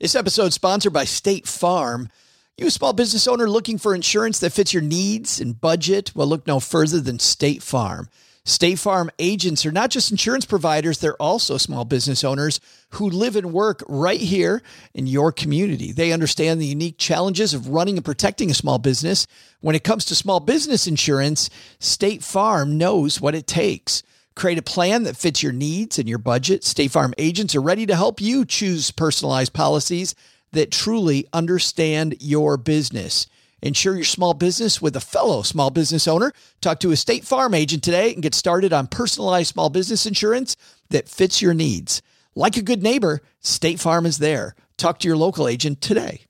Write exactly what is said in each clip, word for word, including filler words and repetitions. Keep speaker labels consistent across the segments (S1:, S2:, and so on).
S1: This episode is sponsored by State Farm. You a small business owner looking for insurance that fits your needs and budget? Well, look no further than State Farm. State Farm agents are not just insurance providers, they're also small business owners who live and work right here in your community. They understand the unique challenges of running and protecting a small business. When it comes to small business insurance, State Farm knows what it takes. Create a plan that fits your needs and your budget. State Farm agents are ready to help you choose personalized policies that truly understand your business. Insure your small business with a fellow small business owner. Talk to a State Farm agent today and get started on personalized small business insurance that fits your needs. Like a good neighbor, State Farm is there. Talk to your local agent today.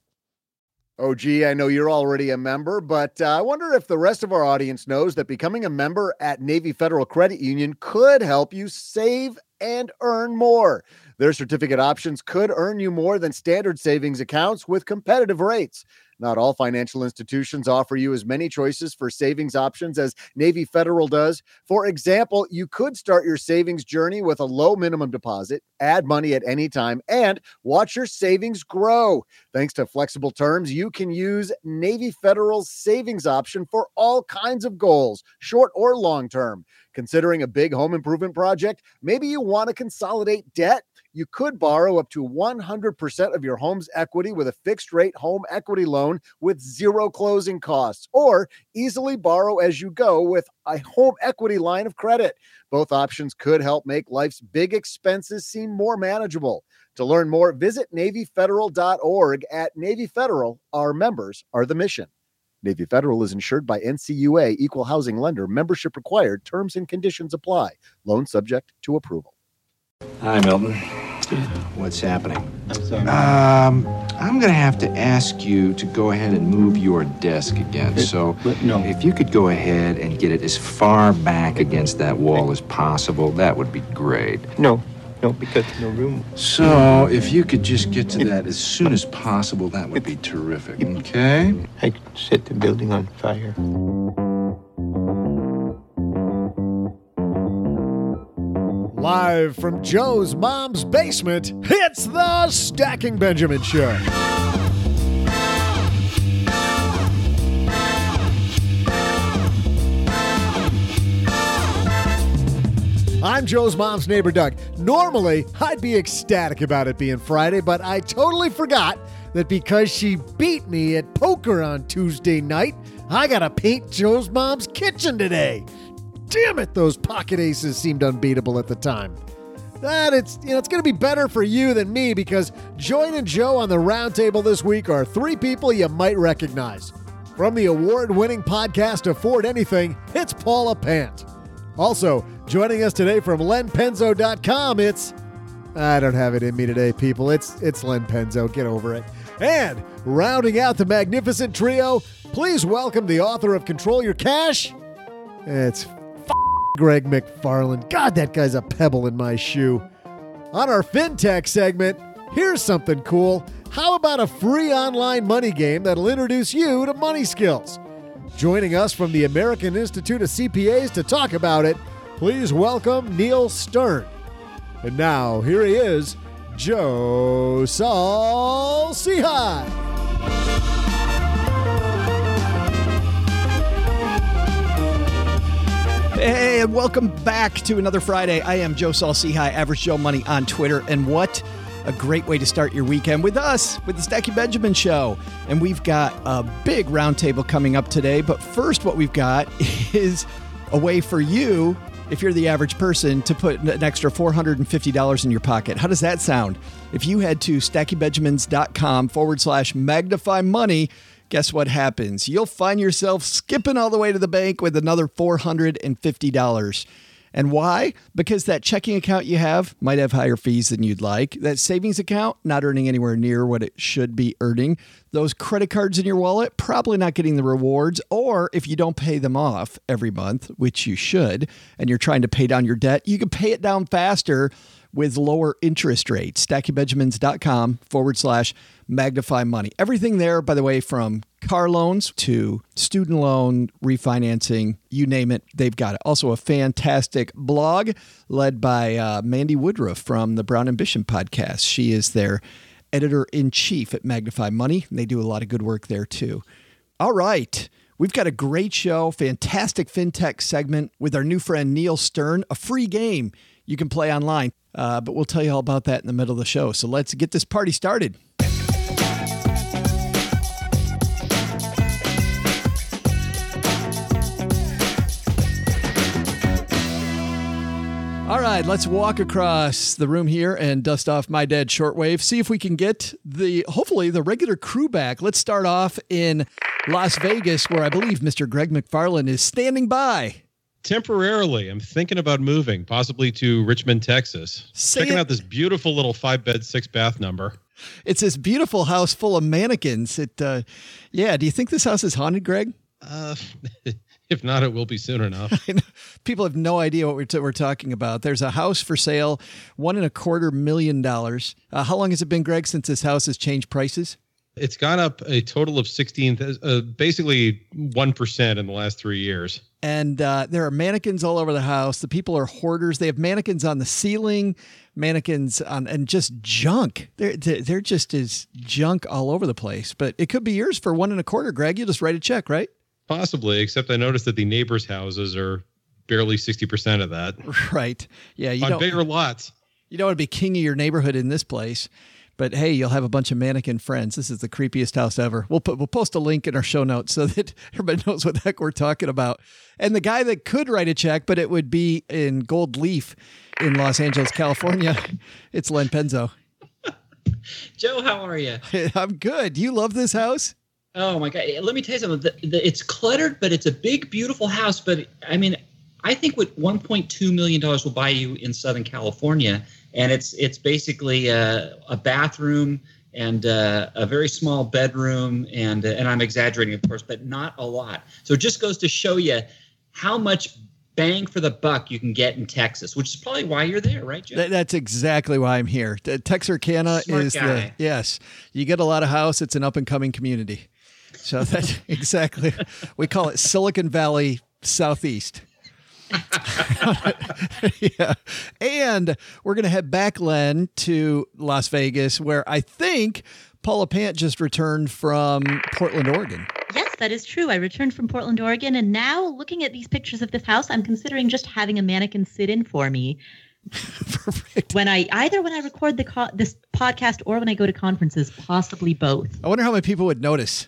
S2: Oh, gee, I know you're already a member, but uh, I wonder if the rest of our audience knows that becoming a member at Navy Federal Credit Union could help you save and earn more. Their certificate options could earn you more than standard savings accounts with competitive rates. Not all financial institutions offer you as many choices for savings options as Navy Federal does. For example, you could start your savings journey with a low minimum deposit, add money at any time, and watch your savings grow. Thanks to flexible terms, you can use Navy Federal's savings option for all kinds of goals, short or long term. Considering a big home improvement project, maybe you want to consolidate debt. You could borrow up to one hundred percent of your home's equity with a fixed rate home equity loan with zero closing costs, or easily borrow as you go with a home equity line of credit. Both options could help make life's big expenses seem more manageable. To learn more, visit Navy Federal dot org. At Navy Federal, our members are the mission. Navy Federal is insured by N C U A, Equal Housing Lender. Membership required. Terms and conditions apply. Loan subject to approval.
S3: Hi, Milton. What's happening?
S4: I'm sorry.
S3: Um, I'm going to have to ask you to go ahead and move your desk again.
S4: It,
S3: so
S4: but no.
S3: if you could go ahead and get it as far back against that wall as possible, that would be great.
S4: No, no, because no room.
S3: So if you could just get to that as soon as possible, that would be terrific, okay?
S4: I could set the building on fire.
S5: Live from Joe's mom's basement, it's the Stacking Benjamin Show. I'm Joe's mom's neighbor, Doug. Normally, I'd be ecstatic about it being Friday, but I totally forgot that because she beat me at poker on Tuesday night, I gotta paint Joe's mom's kitchen today. Damn it, those pocket aces seemed unbeatable at the time. That it's you know it's gonna be better for you than me because joining Joe on the round table this week are three people you might recognize. From the award-winning podcast Afford Anything, it's Paula Pant. Also, joining us today from Len Penzo dot com, it's I don't have it in me today, people. It's it's Len Penzo. Get over it. And rounding out the magnificent trio, please welcome the author of Control Your Cash. It's Greg McFarland. God, that guy's a pebble in my shoe. On our FinTech segment, here's something cool. How about a free online money game that'll introduce you to money skills? Joining us from the American Institute of C P As to talk about it, please welcome Neil Stern. And now, here he is, Joe Saul-Sehy.
S1: Hey, and welcome back to another Friday. I am Joe Saul-Sehy, Average Joe Money on Twitter. And what a great way to start your weekend with us, with the Stacking Benjamin Show. And we've got a big roundtable coming up today. But first, what we've got is a way for you, if you're the average person, to put an extra four hundred fifty dollars in your pocket. How does that sound? If you head to stackingbenjamins.com forward slash magnify money, guess what happens? You'll find yourself skipping all the way to the bank with another four hundred fifty dollars. And why? Because that checking account you have might have higher fees than you'd like. That savings account, not earning anywhere near what it should be earning. Those credit cards in your wallet, probably not getting the rewards. Or if you don't pay them off every month, which you should, and you're trying to pay down your debt, you can pay it down faster with lower interest rates. stackingbenjamins.com forward slash magnify money. Everything there, by the way, from car loans to student loan refinancing, you name it, they've got it. Also a fantastic blog led by uh, Mandy Woodruff from the Brown Ambition podcast. She is their editor-in-chief at Magnify Money, and they do a lot of good work there too. All right. We've got a great show, fantastic fintech segment with our new friend Neil Stern, a free game you can play online, uh, but we'll tell you all about that in the middle of the show. So let's get this party started. All right, let's walk across the room here and dust off my dad shortwave. See if we can get the, hopefully, the regular crew back. Let's start off in Las Vegas, where I believe Mister Greg McFarland is standing by.
S6: Temporarily, I'm thinking about moving, possibly to Richmond, Texas.
S1: Say
S6: Checking
S1: it.
S6: out this beautiful little five-bed, six-bath number.
S1: It's this beautiful house full of mannequins. It, uh, yeah. Do you think this house is haunted, Greg?
S6: Uh, if not, it will be soon enough.
S1: People have no idea what we're, t- we're talking about. There's a house for sale, one and a quarter million dollars. Uh, how long has it been, Greg, since this house has changed prices?
S6: It's gone up a total of sixteen, uh, basically one percent in the last three years.
S1: And uh, there are mannequins all over the house. The people are hoarders. They have mannequins on the ceiling, mannequins on, and just junk. They're, they're just as junk all over the place. But it could be yours for one and a quarter, Greg. You just write a check, right?
S6: Possibly, except I noticed that the neighbors' houses are barely sixty percent of that.
S1: Right. Yeah. You
S6: on
S1: don't,
S6: bigger lots.
S1: You don't want to be king of your neighborhood in this place. But hey, you'll have a bunch of mannequin friends. This is the creepiest house ever. We'll put, we'll post a link in our show notes so that everybody knows what the heck we're talking about. And the guy that could write a check, but it would be in gold leaf in Los Angeles, California, it's Len Penzo.
S7: Joe, how are you?
S1: I'm good. You love this house?
S7: Oh my God. Let me tell you something. The, the, it's cluttered, but it's a big, beautiful house. But I mean, I think what one point two million dollars will buy you in Southern California. And it's it's basically a, a bathroom and uh, a very small bedroom, and uh, and I'm exaggerating, of course, but not a lot. So it just goes to show you how much bang for the buck you can get in Texas, which is probably why you're there, right, Joe?
S1: That, that's exactly why I'm here. T- Texarkana
S7: Smart
S1: is
S7: guy.
S1: the yes. You get a lot of house. It's an up and coming community. So that's exactly we call it Silicon Valley Southeast. Yeah. And we're going to head back, Len, to Las Vegas, where I think Paula Pant just returned from Portland, Oregon.
S8: Yes, that is true. I returned from Portland, Oregon, and now looking at these pictures of this house, I'm considering just having a mannequin sit in for me.
S1: Perfect.
S8: When I either when I record the co- this podcast or when I go to conferences, possibly both.
S1: I wonder how many people would notice.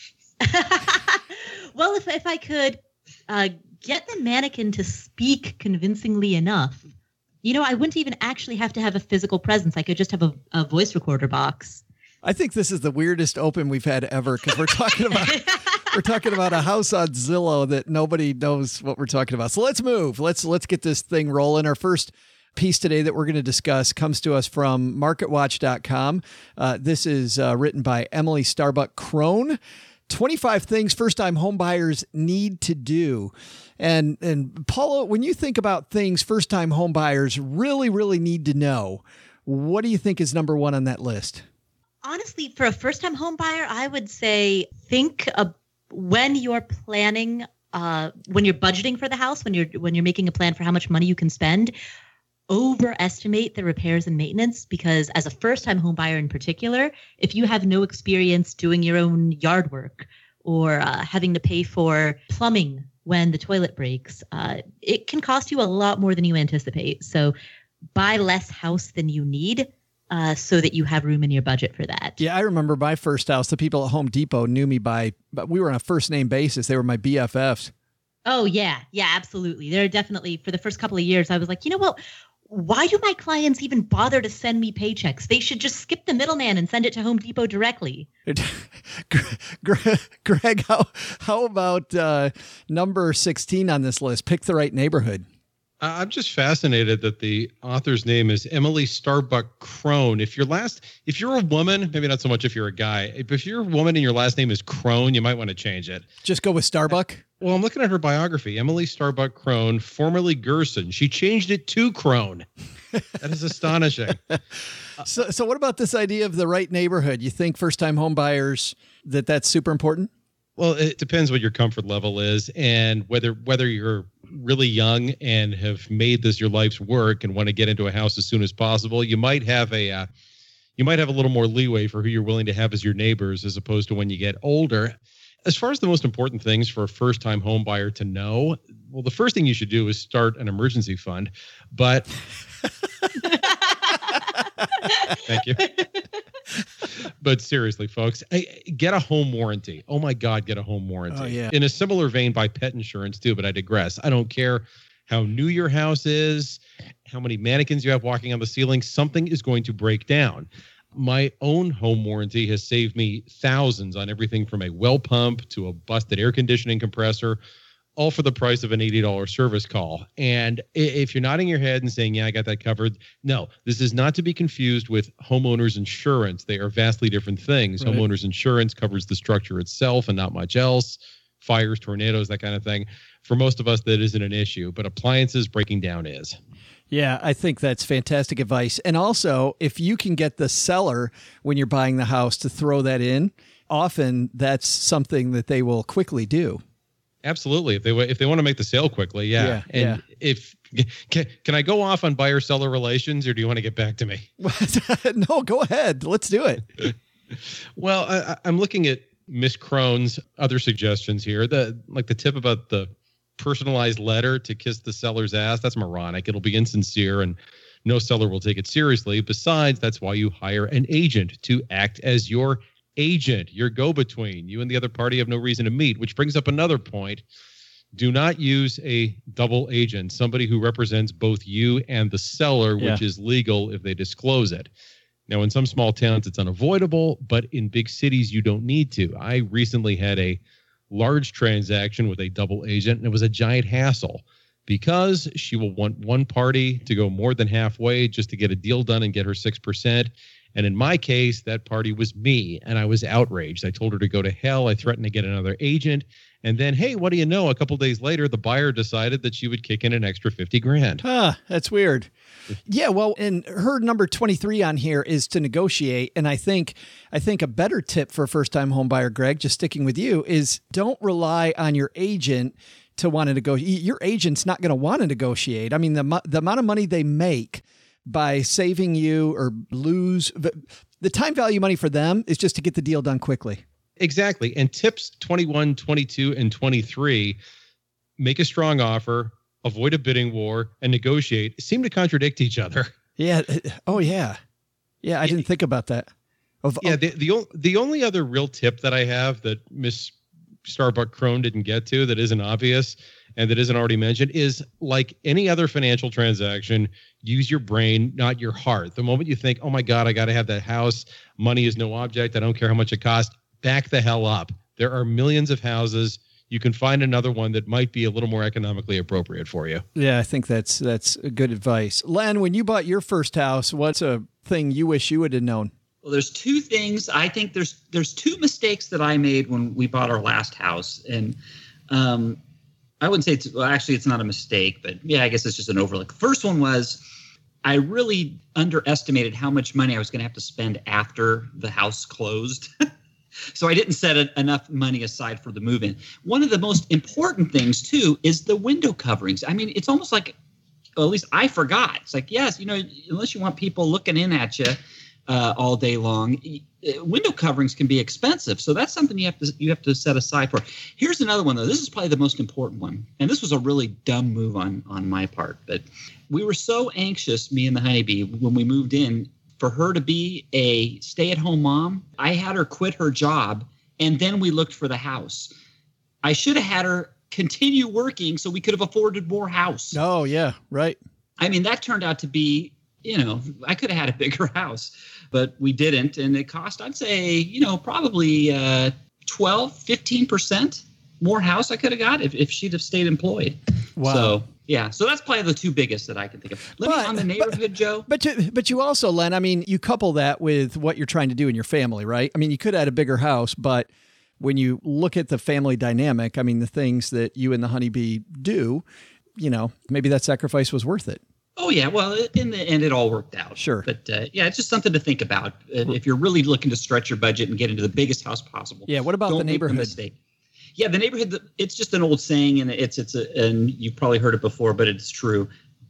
S8: Well, if if I could uh, get the mannequin to speak convincingly enough, you know, I wouldn't even actually have to have a physical presence. I could just have a, a voice recorder box.
S1: I think this is the weirdest open we've had ever because we're talking about we're talking about a house on Zillow that nobody knows what we're talking about. So let's move. Let's let's get this thing rolling. Our first piece today that we're going to discuss comes to us from market watch dot com. Uh, this is uh, written by Emily Starbuck Crone. twenty-five things first-time homebuyers need to do. And and Paula, when you think about things first-time homebuyers really, really need to know, what do you think is number one on that list?
S8: Honestly, for a first-time home buyer, I would say think of when you're planning, uh, when you're budgeting for the house, when you're when you're making a plan for how much money you can spend, overestimate the repairs and maintenance, because as a first-time home buyer in particular, if you have no experience doing your own yard work or uh, having to pay for plumbing when the toilet breaks, uh, it can cost you a lot more than you anticipate. So buy less house than you need. Uh, so that you have room in your budget for that.
S1: Yeah, I remember my first house. The people at Home Depot knew me by, but we were on a first name basis. They were my B F Fs.
S8: Oh, yeah. Yeah, absolutely. They're definitely, for the first couple of years, I was like, you know what? Why do my clients even bother to send me paychecks? They should just skip the middleman and send it to Home Depot directly.
S1: Greg, how, how about uh, number sixteen on this list? Pick the right neighborhood.
S6: I'm just fascinated that the author's name is Emily Starbuck Crone. If your last, if you're a woman, maybe not so much if you're a guy, but if you're a woman and your last name is Crone, you might want to change it.
S1: Just go with Starbuck?
S6: Well, I'm looking at her biography. Emily Starbuck Crone, formerly Gerson. She changed it to Crone. That is astonishing.
S1: So, so what about this idea of the right neighborhood? You think first-time home buyers, that that's super important?
S6: Well, it depends what your comfort level is and whether whether you're really young and have made this your life's work and want to get into a house as soon as possible. You might have a uh, you might have a little more leeway for who you're willing to have as your neighbors as opposed to when you get older. As far as the most important things for a first-time home buyer to know, well, the first thing you should do is start an emergency fund. But thank you. But seriously, folks, I, get a home warranty. Oh my God, get a home warranty.
S1: Oh, yeah.
S6: In a similar vein, buy pet insurance too, but I digress. I don't care how new your house is, how many mannequins you have walking on the ceiling, something is going to break down. My own home warranty has saved me thousands on everything from a well pump to a busted air conditioning compressor, all for the price of an eighty dollars service call. And if you're nodding your head and saying, yeah, I got that covered, no, this is not to be confused with homeowners insurance. They are vastly different things.
S1: Right.
S6: Homeowners insurance covers the structure itself and not much else. Fires, tornadoes, that kind of thing. For most of us, that isn't an issue, but appliances breaking down is.
S1: Yeah, I think that's fantastic advice. And also, if you can get the seller when you're buying the house to throw that in, often that's something that they will quickly do.
S6: Absolutely. If they if they want to make the sale quickly, yeah.
S1: Yeah,
S6: and
S1: yeah.
S6: if can, can I go off on buyer seller relations, or do you want to get back to me?
S1: No, go ahead. Let's do it.
S6: Well, I, I'm looking at Miss Crone's other suggestions here. The like the tip about the personalized letter to kiss the seller's ass. That's moronic. It'll be insincere and no seller will take it seriously. Besides, that's why you hire an agent to act as your agent, your go-between. You and the other party have no reason to meet, which brings up another point. Do not use a double agent, somebody who represents both you and the seller,
S1: Yeah.
S6: which is legal if they disclose it. Now, in some small towns, it's unavoidable, but in big cities, you don't need to. I recently had a large transaction with a double agent, and it was a giant hassle because she will want one party to go more than halfway just to get a deal done and get her six percent. And in my case, that party was me, and I was outraged. I told her to go to hell. I threatened to get another agent. And then, hey, what do you know? A couple days later, the buyer decided that she would kick in an extra fifty grand.
S1: Huh, that's weird. Yeah, well, and her number twenty-three on here is to negotiate. And I think I think a better tip for a first-time home buyer, Greg, just sticking with you, is don't rely on your agent to want to negotiate. Your agent's not going to want to negotiate. I mean, the, mo- the amount of money they make by saving you or lose, the time value money for them is just to get the deal done quickly.
S6: Exactly. And tips twenty-one, twenty-two, and twenty-three, make a strong offer, avoid a bidding war, and negotiate, seem to contradict each other.
S1: Yeah. Oh, yeah. Yeah, I didn't think about that. Of,
S6: Yeah, the, the, o- the only other real tip that I have that Miss Starbuck Crone didn't get to that isn't obvious and that isn't already mentioned is, like any other financial transaction, use your brain, not your heart. The moment you think, oh my God, I got to have that house, money is no object, I don't care how much it costs, back the hell up. There are millions of houses. You can find another one that might be a little more economically appropriate for you.
S1: Yeah, I think that's that's good advice. Len, when you bought your first house, what's a thing you wish you would have known?
S7: Well, there's two things. I think there's there's two mistakes that I made when we bought our last house, and um, I wouldn't say it's well, actually it's not a mistake, but yeah, I guess it's just an overlook. The first one was I really underestimated how much money I was going to have to spend after the house closed. So I didn't set a, enough money aside for the move-in. One of the most important things, too, is the window coverings. I mean, it's almost like, well, at least I forgot. It's like, yes, you know, unless you want people looking in at you uh, all day long, window coverings can be expensive. So that's something you have to you have to set aside for. Here's another one, though. This is probably the most important one. And this was a really dumb move on, on my part. But we were so anxious, me and the honeybee, when we moved in, for her to be a stay-at-home mom. I had her quit her job, and then we looked for the house. I should have had her continue working so we could have afforded more house.
S1: Oh, yeah, right.
S7: I mean, that turned out to be, you know, I could have had a bigger house, but we didn't. And it cost, I'd say, you know, probably uh, twelve, fifteen percent more house I could have got if, if she'd have stayed employed.
S1: Wow.
S7: So, yeah, so that's probably the two biggest that I can think of. Let
S1: But-
S7: me on the neighborhood,
S1: but-
S7: Joe.
S1: But you, but you also, Len, I mean, you couple that with what you're trying to do in your family, right? I mean, you could have had a bigger house, but when you look at the family dynamic, I mean, the things that you and the honeybee do, you know, maybe that sacrifice was worth it.
S7: Oh, yeah. Well, in the end, it all worked out.
S1: Sure.
S7: But uh, yeah, it's just something to think about. Uh, if you're really looking to stretch your budget and get into the biggest house possible.
S1: Yeah. What about
S7: don't
S1: the
S7: make
S1: neighborhood?
S7: mistake. Yeah, the neighborhood, it's just an old saying, and it's, it's a, and you've probably heard it before, but it's true.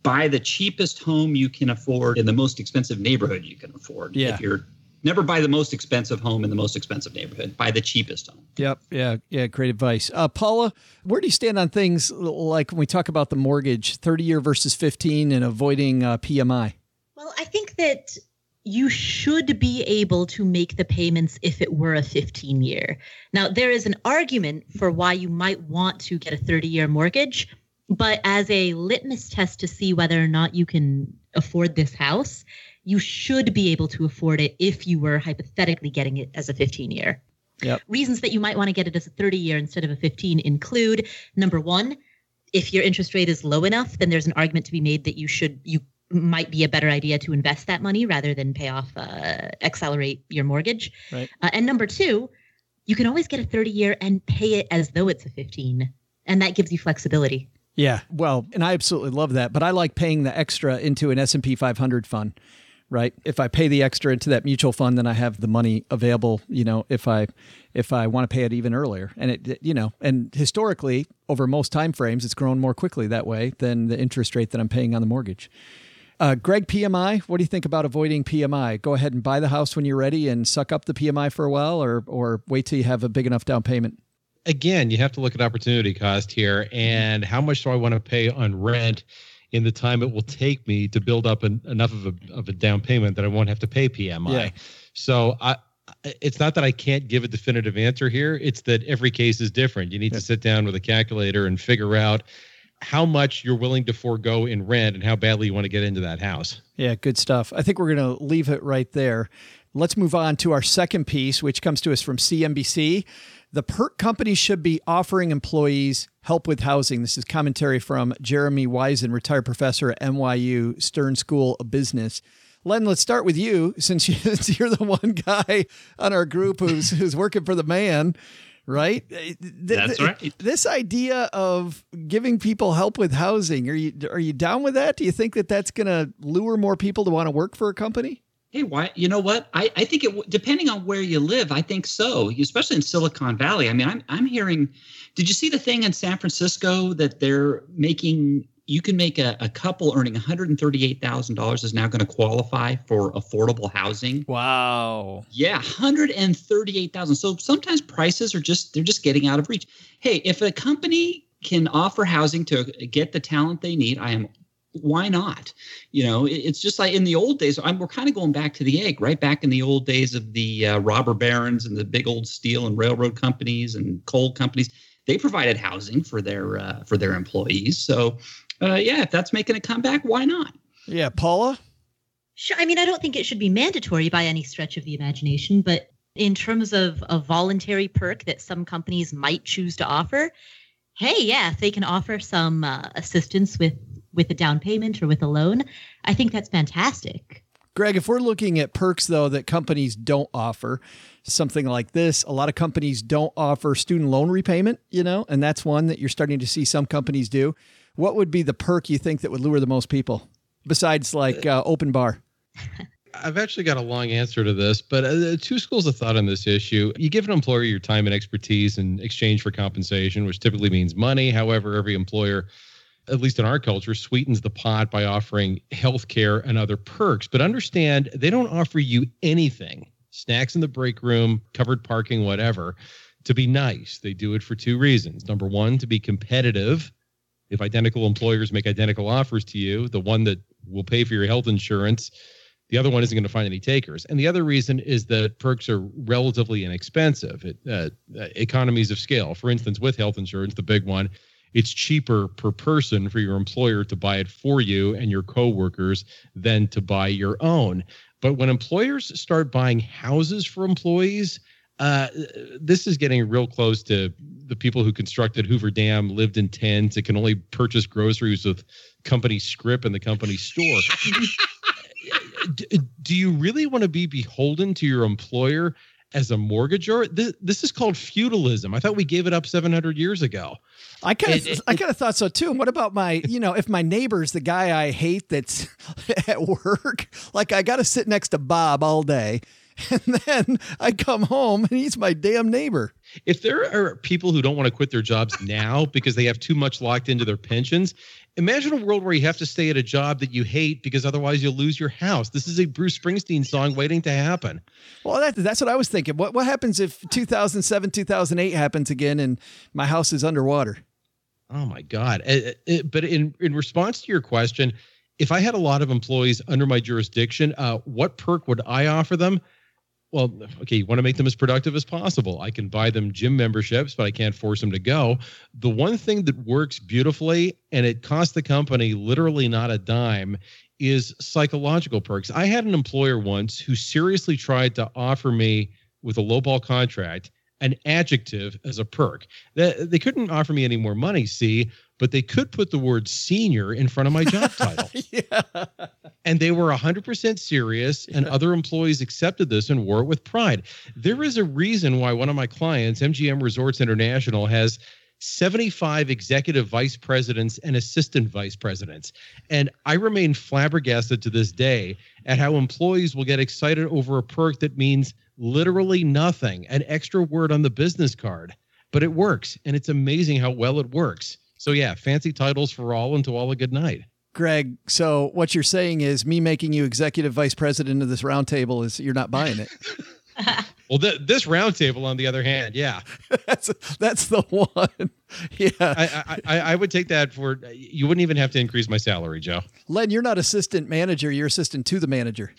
S7: buy the cheapest home you can afford in the most expensive neighborhood you can afford.
S1: Yeah.
S7: If you're never buy the most expensive home in the most expensive neighborhood. Buy the cheapest home.
S1: Yep. Yeah. Yeah. Great advice. Uh, Paula, where do you stand on things like when we talk about the mortgage, thirty year versus fifteen, and avoiding uh, P M I?
S8: Well, I think that you should be able to make the payments if it were a fifteen year. Now, there is an argument for why you might want to get a thirty year mortgage, but as a litmus test to see whether or not you can afford this house, you should be able to afford it if you were hypothetically getting it as a fifteen year.
S1: Yep.
S8: Reasons that you might want to get it as a thirty year instead of a fifteen include, number one, if your interest rate is low enough, then there's an argument to be made that you should, you might be a better idea to invest that money rather than pay off, uh, accelerate your mortgage.
S1: Right.
S8: Uh, and number two, you can always get a thirty year and pay it as though it's a fifteen. And that gives you flexibility.
S1: Yeah. Well, and I absolutely love that, but I like paying the extra into an S and P five hundred fund, right? If I pay the extra into that mutual fund, then I have the money available, you know, if I, if I want to pay it even earlier. And it, you know, and historically over most time frames, it's grown more quickly that way than the interest rate that I'm paying on the mortgage. Uh, Greg, P M I, what do you think about avoiding P M I? Go ahead and buy the house when you're ready and suck up the P M I for a while, or or wait till you have a big enough down payment?
S6: Again, you have to look at opportunity cost here and how much do I want to pay on rent in the time it will take me to build up an, enough of a, of a down payment that I won't have to pay P M I.
S1: Yeah.
S6: So I, it's not that I can't give a definitive answer here. It's that every case is different. You need
S1: Yeah.
S6: to sit down with a calculator and figure out how much you're willing to forego in rent and how badly you want to get into that house.
S1: Yeah, good stuff. I think we're going to leave it right there. Let's move on to our second piece, which comes to us from C N B C. The PERC companies should be offering employees help with housing. This is commentary from Jeremy Wisen, retired professor at N Y U Stern School of Business. Len, let's start with you, since you're the one guy on our group who's who's working for the man. Right?
S7: That's right.
S1: This idea of giving people help with housing, are you are you down with that? Do you think that that's going to lure more people to want to work for a company?
S7: Hey, why? You know what? I, I think it, depending on where you live, I think so, especially in Silicon Valley. I mean, I'm I'm hearing, did you see the thing in San Francisco that they're making, you can make a, a couple earning one hundred thirty-eight thousand dollars is now going to qualify for affordable housing.
S1: Wow.
S7: Yeah, one hundred thirty-eight thousand. So sometimes prices are just, they're just getting out of reach. Hey, if a company can offer housing to get the talent they need, I am, why not? You know, it, it's just like in the old days, I'm, we're kind of going back to the egg, right? Back in the old days of the uh, robber barons and the big old steel and railroad companies and coal companies. They provided housing for their uh, for their employees. So, uh, yeah, if that's making a comeback, why not?
S1: Yeah, Paula?
S8: Sure. I mean, I don't think it should be mandatory by any stretch of the imagination, but in terms of a voluntary perk that some companies might choose to offer, hey, yeah, if they can offer some uh, assistance with, with a down payment or with a loan, I think that's fantastic.
S1: Greg, if we're looking at perks, though, that companies don't offer, something like this, a lot of companies don't offer student loan repayment, you know, and that's one that you're starting to see some companies do. What would be the perk you think that would lure the most people besides like uh, open bar?
S6: I've actually got a long answer to this, but uh, two schools of thought on this issue. You give an employer your time and expertise in exchange for compensation, which typically means money. However, every employer, at least in our culture, sweetens the pot by offering health care and other perks. But understand, they don't offer you anything, snacks in the break room, covered parking, whatever, to be nice. They do it for two reasons. Number one, to be competitive. If identical employers make identical offers to you, the one that will pay for your health insurance, the other one isn't going to find any takers. And the other reason is that perks are relatively inexpensive. It, uh, economies of scale. For instance, with health insurance, the big one, it's cheaper per person for your employer to buy it for you and your coworkers than to buy your own. But when employers start buying houses for employees, uh, this is getting real close to the people who constructed Hoover Dam, lived in tents, and can only purchase groceries with company script in the company store. Do you really want to be beholden to your employer as a mortgagor? This, this is called feudalism. I thought we gave it up seven hundred years ago.
S1: I kind of,
S6: It- it-
S1: I kind of thought so too. And what about my, you know, if my neighbor's the guy I hate that's at work, like I got to sit next to Bob all day, And then I come home and he's my damn neighbor.
S6: If there are people who don't want to quit their jobs now because they have too much locked into their pensions, imagine a world where you have to stay at a job that you hate because otherwise you'll lose your house. This is a Bruce Springsteen song waiting to happen.
S1: Well, that, that's what I was thinking. What what happens if two thousand seven, two thousand eight happens again and my house is underwater?
S6: Oh, my God. Uh, uh, But in, in response to your question, if I had a lot of employees under my jurisdiction, uh, what perk would I offer them? Well, okay, you want to make them as productive as possible. I can buy them gym memberships, but I can't force them to go. The one thing that works beautifully, and it costs the company literally not a dime, is psychological perks. I had an employer once who seriously tried to offer me, with a lowball contract, an adjective as a perk. They, they couldn't offer me any more money, see, but they could put the word senior in front of my job title.
S1: Yeah.
S6: And they were one hundred percent serious, and
S1: Yeah.
S6: other employees accepted this and wore it with pride. There is a reason why one of my clients, M G M Resorts International, has seventy-five executive vice presidents and assistant vice presidents. And I remain flabbergasted to this day at how employees will get excited over a perk that means literally nothing, an extra word on the business card. But it works, and it's amazing how well it works. So yeah, fancy titles for all, and to all a good night.
S1: Greg, so what you're saying is me making you executive vice president of this roundtable is you're not buying it.
S6: Well, th- this roundtable, on the other hand, yeah.
S1: that's that's the one. Yeah.
S6: I, I, I would take that for, you wouldn't even have to increase my salary, Joe.
S1: Len, you're not assistant manager. You're assistant to the manager.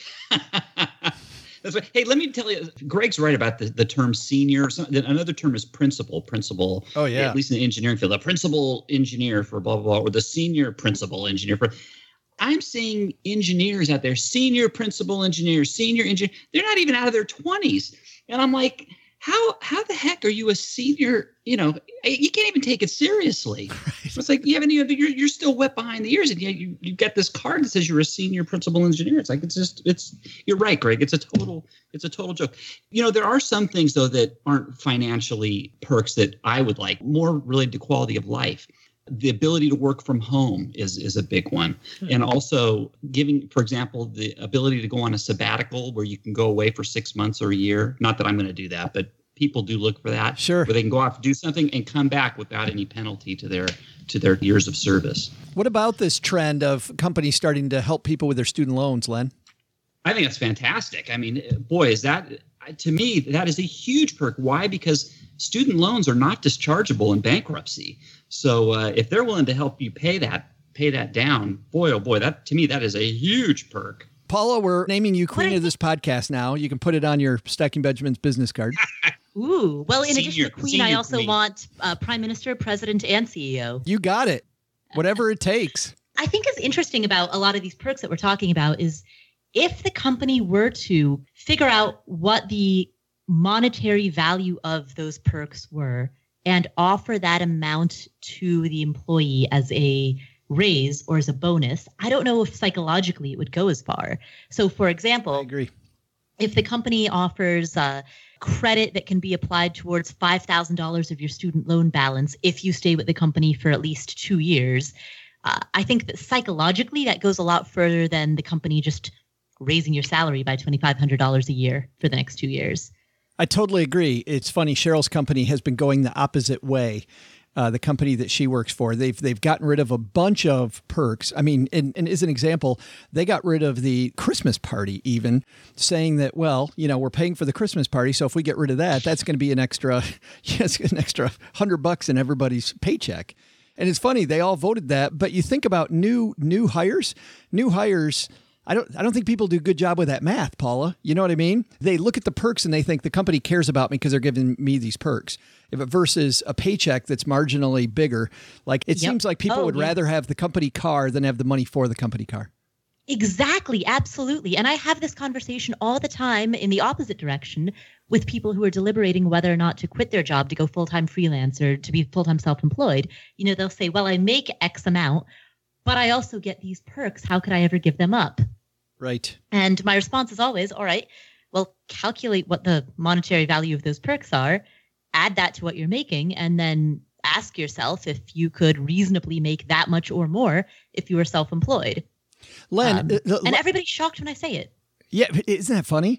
S7: That's right. Hey, let me tell you, Greg's right about the, the term senior. Some, another term is principal. Principal.
S1: Oh, yeah.
S7: At least in the engineering field, a principal engineer for blah, blah, blah, or the senior principal engineer for. I'm seeing engineers out there, senior principal engineers, senior engineer. They're not even out of their twenties. And I'm like, how how the heck are you a senior? You know, you can't even take it seriously. Right. It's like you haven't even, you're, you're still wet behind the ears, and yet you you get this card that says you're a senior principal engineer. It's like, it's just, it's, you're right, Greg. It's a total, it's a total joke. You know, there are some things though that aren't financially perks that I would like, more related to quality of life. The ability to work from home is is a big one. And also giving, for example, the ability to go on a sabbatical where you can go away for six months or a year. Not that I'm going to do that, but people do look for that.
S1: Sure.
S7: Where they can go off, do something, and come back without any penalty to their to their years of service.
S1: What about this trend of companies starting to help people with their student loans, Len?
S7: I think that's fantastic. I mean, boy, is that, to me, that is a huge perk. Why? Because student loans are not dischargeable in bankruptcy. So uh, if they're willing to help you pay that, pay that down, boy, oh boy, that to me, that is a huge perk.
S1: Paula, we're naming you queen of this podcast now. You can put it on your Stacking Benjamins business card.
S8: Ooh, well, in
S7: Senior-
S8: addition to queen, I
S7: senior
S8: also
S7: queen.
S8: want uh, prime minister, president, and C E O.
S1: You got it. Whatever it takes.
S8: I think is interesting about a lot of these perks that we're talking about is if the company were to figure out what the monetary value of those perks were and offer that amount to the employee as a raise or as a bonus, I don't know if psychologically it would go as far. So, for example,
S1: I agree.
S8: if the company offers uh, credit that can be applied towards five thousand dollars of your student loan balance if you stay with the company for at least two years, uh, I think that psychologically that goes a lot further than the company just raising your salary by twenty-five hundred dollars a year for the next two years.
S1: I totally agree. It's funny. Cheryl's company has been going the opposite way. Uh, the company that she works for, they've they've gotten rid of a bunch of perks. I mean, and, and as an example, they got rid of the Christmas party, even saying that, well, you know, we're paying for the Christmas party, so if we get rid of that, that's going to be an extra, yes, an extra hundred bucks in everybody's paycheck. And it's funny, they all voted that. But you think about new new hires, new hires. I don't I don't think people do a good job with that math, Paula. You know what I mean? They look at the perks and they think the company cares about me because they're giving me these perks. If it versus a paycheck that's marginally bigger, like it
S8: Yep.
S1: seems like people
S8: Oh,
S1: would
S8: yeah.
S1: rather have the company car than have the money for the company car.
S8: Exactly. Absolutely. And I have this conversation all the time in the opposite direction with people who are deliberating whether or not to quit their job to go full-time freelance or to be full-time self-employed. You know, they'll say, well, I make X amount, but I also get these perks. How could I ever give them up?
S1: Right.
S8: And my response is always, all right, well, calculate what the monetary value of those perks are, add that to what you're making, and then ask yourself if you could reasonably make that much or more if you were self-employed.
S1: Len,
S8: Um,
S1: uh, uh,
S8: and everybody's shocked when I say it.
S1: yeah, isn't that funny?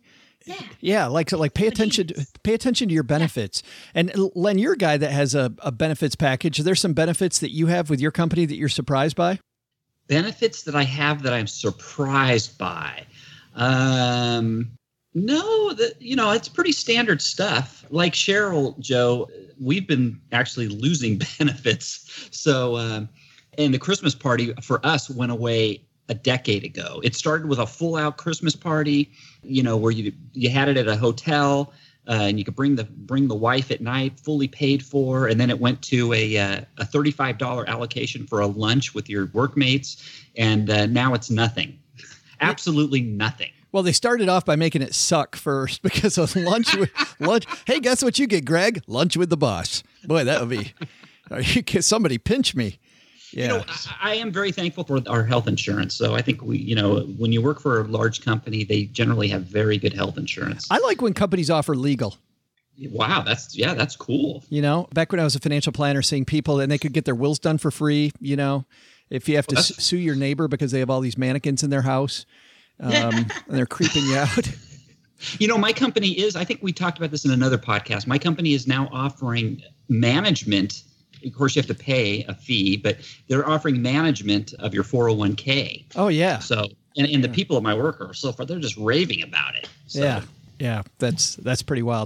S7: Yeah.
S1: Yeah, like so like pay attention to, pay attention to your benefits. And Len, you're a guy that has a, a benefits package. Are there some benefits that you have with your company that you're surprised by?
S7: Benefits that I have that I'm surprised by. Um, no, that you know, it's pretty standard stuff. Like Cheryl, Joe, we've been actually losing benefits. So, um, and the Christmas party for us went away a decade ago. It started with a full out Christmas party, you know, where you you had it at a hotel uh, and you could bring the bring the wife at night, fully paid for, and then it went to a uh, a thirty-five dollars allocation for a lunch with your workmates, and uh, now it's nothing, absolutely nothing.
S1: Well, they started off by making it suck first because of lunch with lunch. Hey, guess what you get, Greg? Lunch with the boss. Boy, that would be. Are you, somebody pinch me. Yeah.
S7: You know, I, I am very thankful for our health insurance. So I think we, you know, when you work for a large company, they generally have very good health insurance.
S1: I like when companies offer legal.
S7: Wow, that's yeah, that's cool.
S1: You know, back when I was a financial planner, seeing people and they could get their wills done for free. You know, if you have to well, s- sue your neighbor because they have all these mannequins in their house, um, and they're creeping you out.
S7: You know, my company is. I think we talked about this in another podcast. My company is now offering management. Of course, you have to pay a fee, but they're offering management of your four oh one k.
S1: Oh, yeah.
S7: So, and, and the people at my work are so far, they're just raving about it. So.
S1: Yeah. Yeah. That's, that's pretty wild.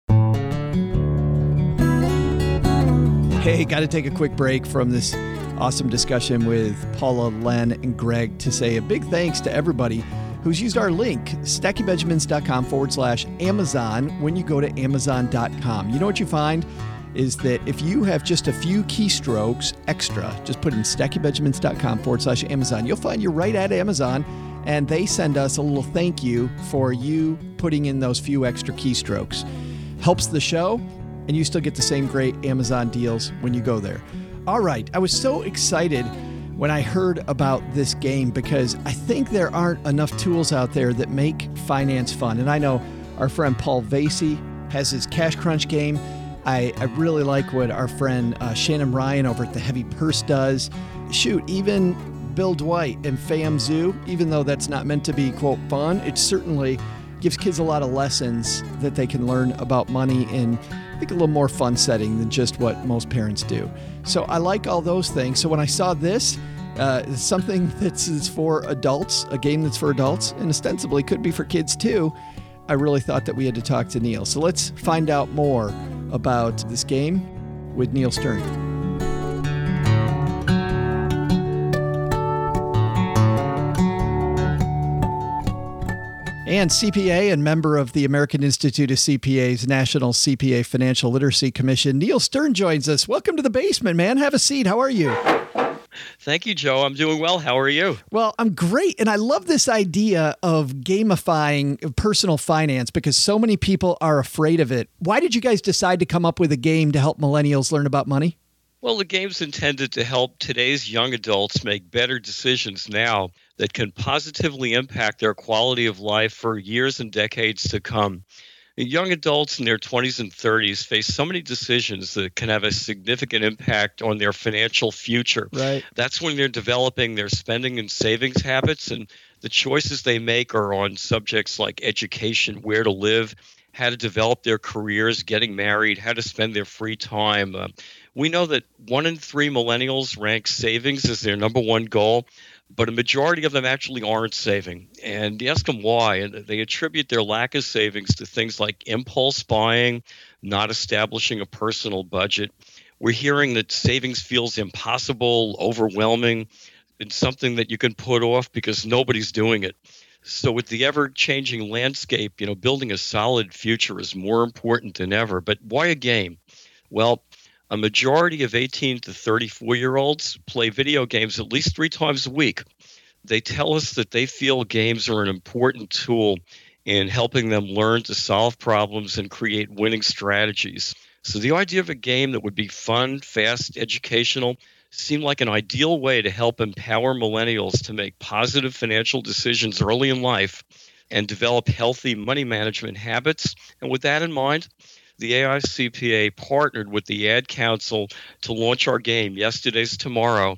S1: Hey, got to take a quick break from this awesome discussion with Paula, Len, and Greg to say a big thanks to everybody who's used our link, stackybenjamins.com forward slash Amazon when you go to amazon dot com. You know what you find? Is that if you have just a few keystrokes extra, just put in stackybenjamins.com forward slash Amazon, you'll find you're right at Amazon, and they send us a little thank you for you putting in those few extra keystrokes. Helps the show, and you still get the same great Amazon deals when you go there. All right, I was so excited when I heard about this game because I think there aren't enough tools out there that make finance fun. And I know our friend Paul Vasey has his Cash Crunch game. I, I really like what our friend uh, Shannon Ryan over at the Heavy Purse does. Shoot, even Bill Dwight and FamZoo, even though that's not meant to be, quote, fun, it certainly gives kids a lot of lessons that they can learn about money in, I think, a little more fun setting than just what most parents do. So I like all those things. So when I saw this, uh, something that's for adults, a game that's for adults, and ostensibly could be for kids too, I really thought that we had to talk to Neil. So let's find out more about this game with Neil Stern. And C P A and member of the American Institute of C P A's National C P A Financial Literacy Commission, Neil Stern joins us. Welcome to the basement, man. Have a seat. How are you?
S9: Thank you, Joe. I'm doing well. How are you?
S1: Well, I'm great. And I love this idea of gamifying personal finance because so many people are afraid of it. Why did you guys decide to come up with a game to help millennials learn about money?
S9: Well, the game's intended to help today's young adults make better decisions now that can positively impact their quality of life for years and decades to come. Young adults in their twenties and thirties face so many decisions that can have a significant impact on their financial future.
S1: Right.
S9: That's when they're developing their spending and savings habits, and the choices they make are on subjects like education, where to live, how to develop their careers, getting married, how to spend their free time. Uh, we know that one in three millennials rank savings as their number one goal, but a majority of them actually aren't saving. And you ask them why, and they attribute their lack of savings to things like impulse buying, not establishing a personal budget. We're hearing that savings feels impossible, overwhelming, and something that you can put off because nobody's doing it. So with the ever-changing landscape, you know, building a solid future is more important than ever. But why a game? Well, a majority of eighteen to thirty-four-year-olds play video games at least three times a week. They tell us that they feel games are an important tool in helping them learn to solve problems and create winning strategies. So the idea of a game that would be fun, fast, educational seemed like an ideal way to help empower millennials to make positive financial decisions early in life and develop healthy money management habits. And with that in mind, the A I C P A partnered with the Ad Council to launch our game, Yesterday's Tomorrow.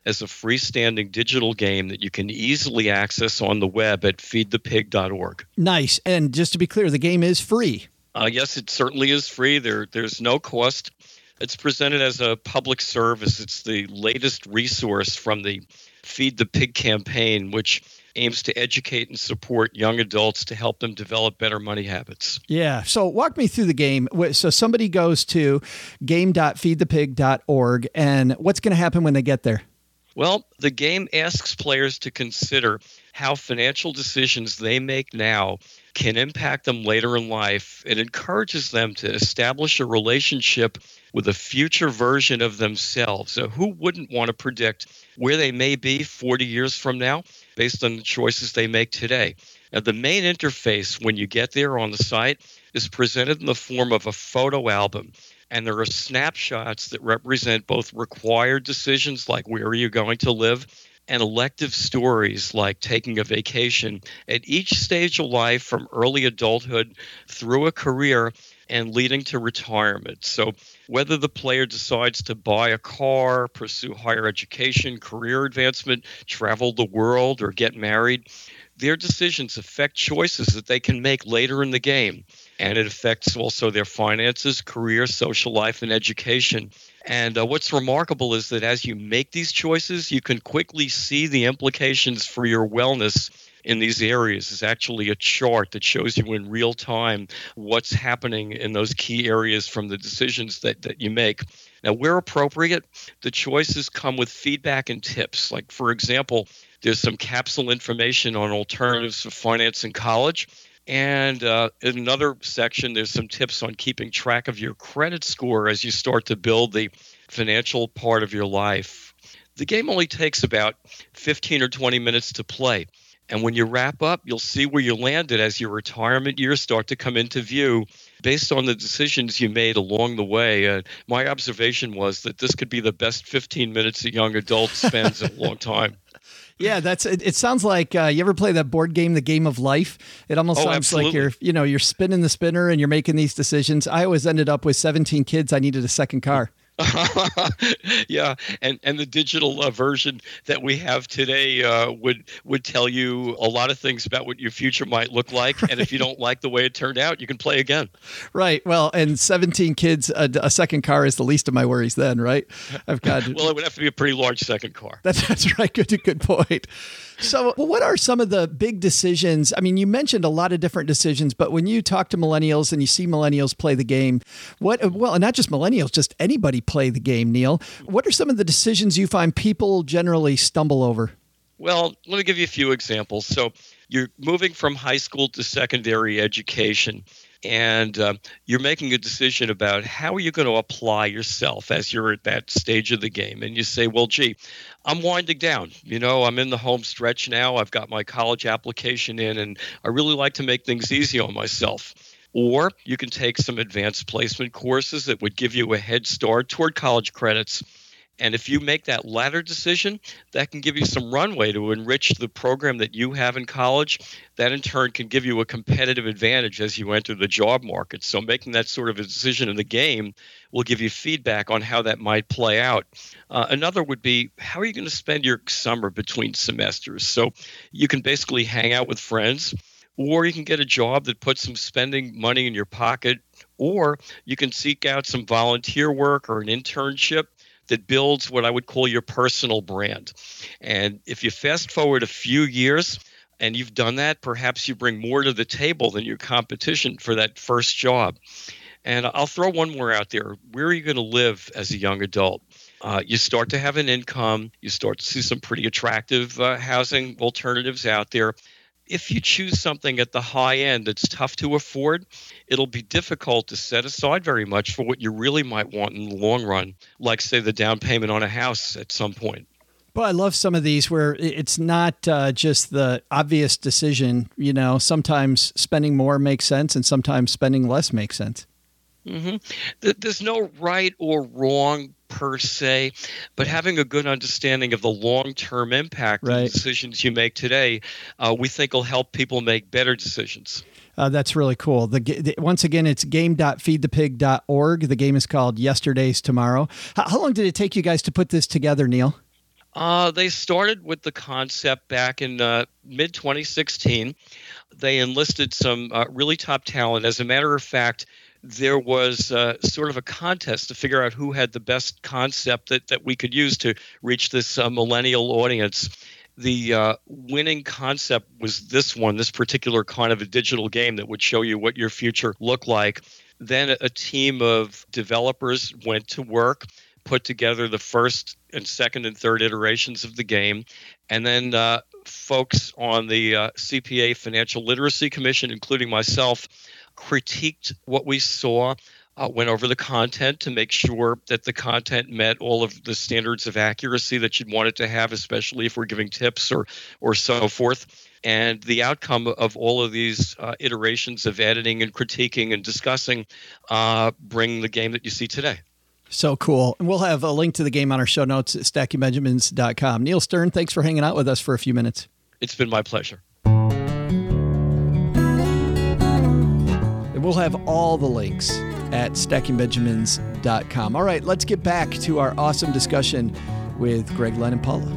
S9: as a freestanding digital game that you can easily access on the web at feed the pig dot org.
S1: Nice. And just to be clear, the game is free.
S9: Uh, yes, it certainly is free. There, there's no cost. It's presented as a public service. It's the latest resource from the Feed the Pig campaign, which aims to educate and support young adults to help them develop better money habits.
S1: Yeah. So walk me through the game. So somebody goes to game dot feed the pig dot org, and what's going to happen when they get there?
S9: Well, the game asks players to consider how financial decisions they make now can impact them later in life. It encourages them to establish a relationship with a future version of themselves. So who wouldn't want to predict where they may be forty years from now based on the choices they make today? Now, the main interface when you get there on the site is presented in the form of a photo album. And there are snapshots that represent both required decisions like where are you going to live and elective stories like taking a vacation at each stage of life from early adulthood through a career and leading to retirement. So whether the player decides to buy a car, pursue higher education, career advancement, travel the world, or get married, their decisions affect choices that they can make later in the game. And it affects also their finances, career, social life, and education. And uh, what's remarkable is that as you make these choices, you can quickly see the implications for your wellness in these areas. There's actually a chart that shows you in real time what's happening in those key areas from the decisions that, that you make. Now, where appropriate, the choices come with feedback and tips. Like, for example, there's some capsule information on alternatives for finance in college. And uh, in another section, there's some tips on keeping track of your credit score as you start to build the financial part of your life. The game only takes about fifteen or twenty minutes to play. And when you wrap up, you'll see where you landed as your retirement years start to come into view based on the decisions you made along the way. Uh, my observation was that this could be the best fifteen minutes a young adult spends in a long time.
S1: Yeah, that's it. It sounds like uh, you ever play that board game, The Game of Life? It almost
S9: Oh,
S1: sounds
S9: absolutely.
S1: like you're, you know, you're spinning the spinner and you're making these decisions. I always ended up with seventeen kids. I needed a second car.
S9: Yeah, and and the digital uh, version that we have today uh, would would tell you a lot of things about what your future might look like, and if you don't like the way it turned out, you can play again.
S1: Right. Well, and seventeen kids, a, a second car is the least of my worries then, right? I've got.
S9: Well, it would have to be a pretty large second car.
S1: That's, that's right. Good, good point. So well, what are some of the big decisions? I mean, you mentioned a lot of different decisions, but when you talk to millennials and you see millennials play the game, what, well, and not just millennials, just anybody play the game, Neil, what are some of the decisions you find people generally stumble over?
S9: Well, let me give you a few examples. So you're moving from high school to secondary education, and uh, you're making a decision about how are you going to apply yourself as you're at that stage of the game. And you say, well, gee, I'm winding down. You know, I'm in the home stretch now. I've got my college application in, and I really like to make things easy on myself. Or you can take some advanced placement courses that would give you a head start toward college credits. And if you make that latter decision, that can give you some runway to enrich the program that you have in college. That in turn can give you a competitive advantage as you enter the job market. So making that sort of a decision in the game will give you feedback on how that might play out. Uh, another would be, how are you going to spend your summer between semesters? So you can basically hang out with friends, or you can get a job that puts some spending money in your pocket, or you can seek out some volunteer work or an internship that builds what I would call your personal brand. And if you fast forward a few years and you've done that, perhaps you bring more to the table than your competition for that first job. And I'll throw one more out there. Where are you going to live as a young adult? Uh, you start to have an income. You start to see some pretty attractive uh, housing alternatives out there. If you choose something at the high end that's tough to afford, it'll be difficult to set aside very much for what you really might want in the long run, like, say, the down payment on a house at some point.
S1: Well, I love some of these where it's not uh, just the obvious decision. You know, sometimes spending more makes sense and sometimes spending less makes sense.
S9: Mm-hmm. There's no right or wrong per se, but having a good understanding of the long-term impact
S1: right.
S9: of the decisions you make today, uh, we think will help people make better decisions.
S1: Uh, that's really cool. The, the once again, it's game dot feed the pig dot org. The game is called Yesterday's Tomorrow. How, how long did it take you guys to put this together, Neil?
S9: Uh, they started with the concept back in uh, mid twenty sixteen. They enlisted some uh, really top talent. As a matter of fact, there was uh, sort of a contest to figure out who had the best concept that, that we could use to reach this uh, millennial audience. The uh, winning concept was this one, this particular kind of a digital game that would show you what your future looked like. Then a, a team of developers went to work, put together the first and second and third iterations of the game. And then uh, folks on the uh, C P A Financial Literacy Commission, including myself, critiqued what we saw, uh, went over the content to make sure that the content met all of the standards of accuracy that you'd want it to have, especially if we're giving tips or or so forth. And the outcome of all of these uh, iterations of editing and critiquing and discussing uh, bring the game that you see today.
S1: So cool. And we'll have a link to the game on our show notes at stacking benjamins dot com. Neil Stern, thanks for hanging out with us for a few minutes.
S9: It's been my pleasure.
S1: And we'll have all the links at stacking benjamins dot com. All right, let's get back to our awesome discussion with Greg, Len, and Paula.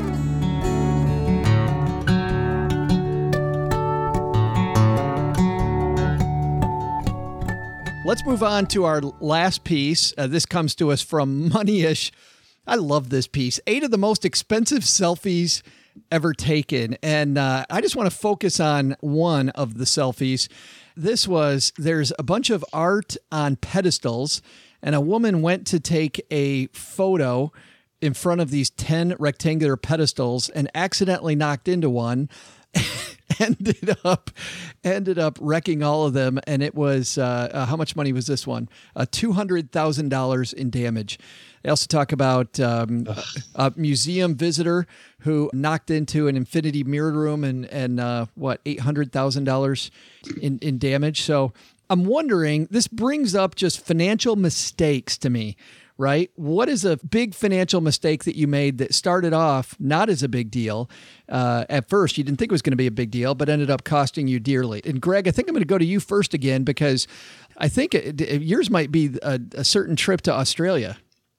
S1: Let's move on to our last piece. Uh, this comes to us from Moneyish. I love this piece. Eight of the most expensive selfies ever taken. And uh, I just want to focus on one of the selfies. This was, there's a bunch of art on pedestals, and a woman went to take a photo in front of these ten rectangular pedestals and accidentally knocked into one. ended up ended up wrecking all of them, and it was uh, uh, how much money was this one? Uh, two hundred thousand dollars in damage. They also talk about um, a, a museum visitor who knocked into an infinity mirror room and and uh, what eight hundred thousand dollars in in damage. So I'm wondering, this brings up just financial mistakes to me. Right? What is a big financial mistake that you made that started off not as a big deal? Uh, at first, you didn't think it was going to be a big deal, but ended up costing you dearly. And Greg, I think I'm going to go to you first again, because I think it, it, yours might be a, a certain trip to Australia.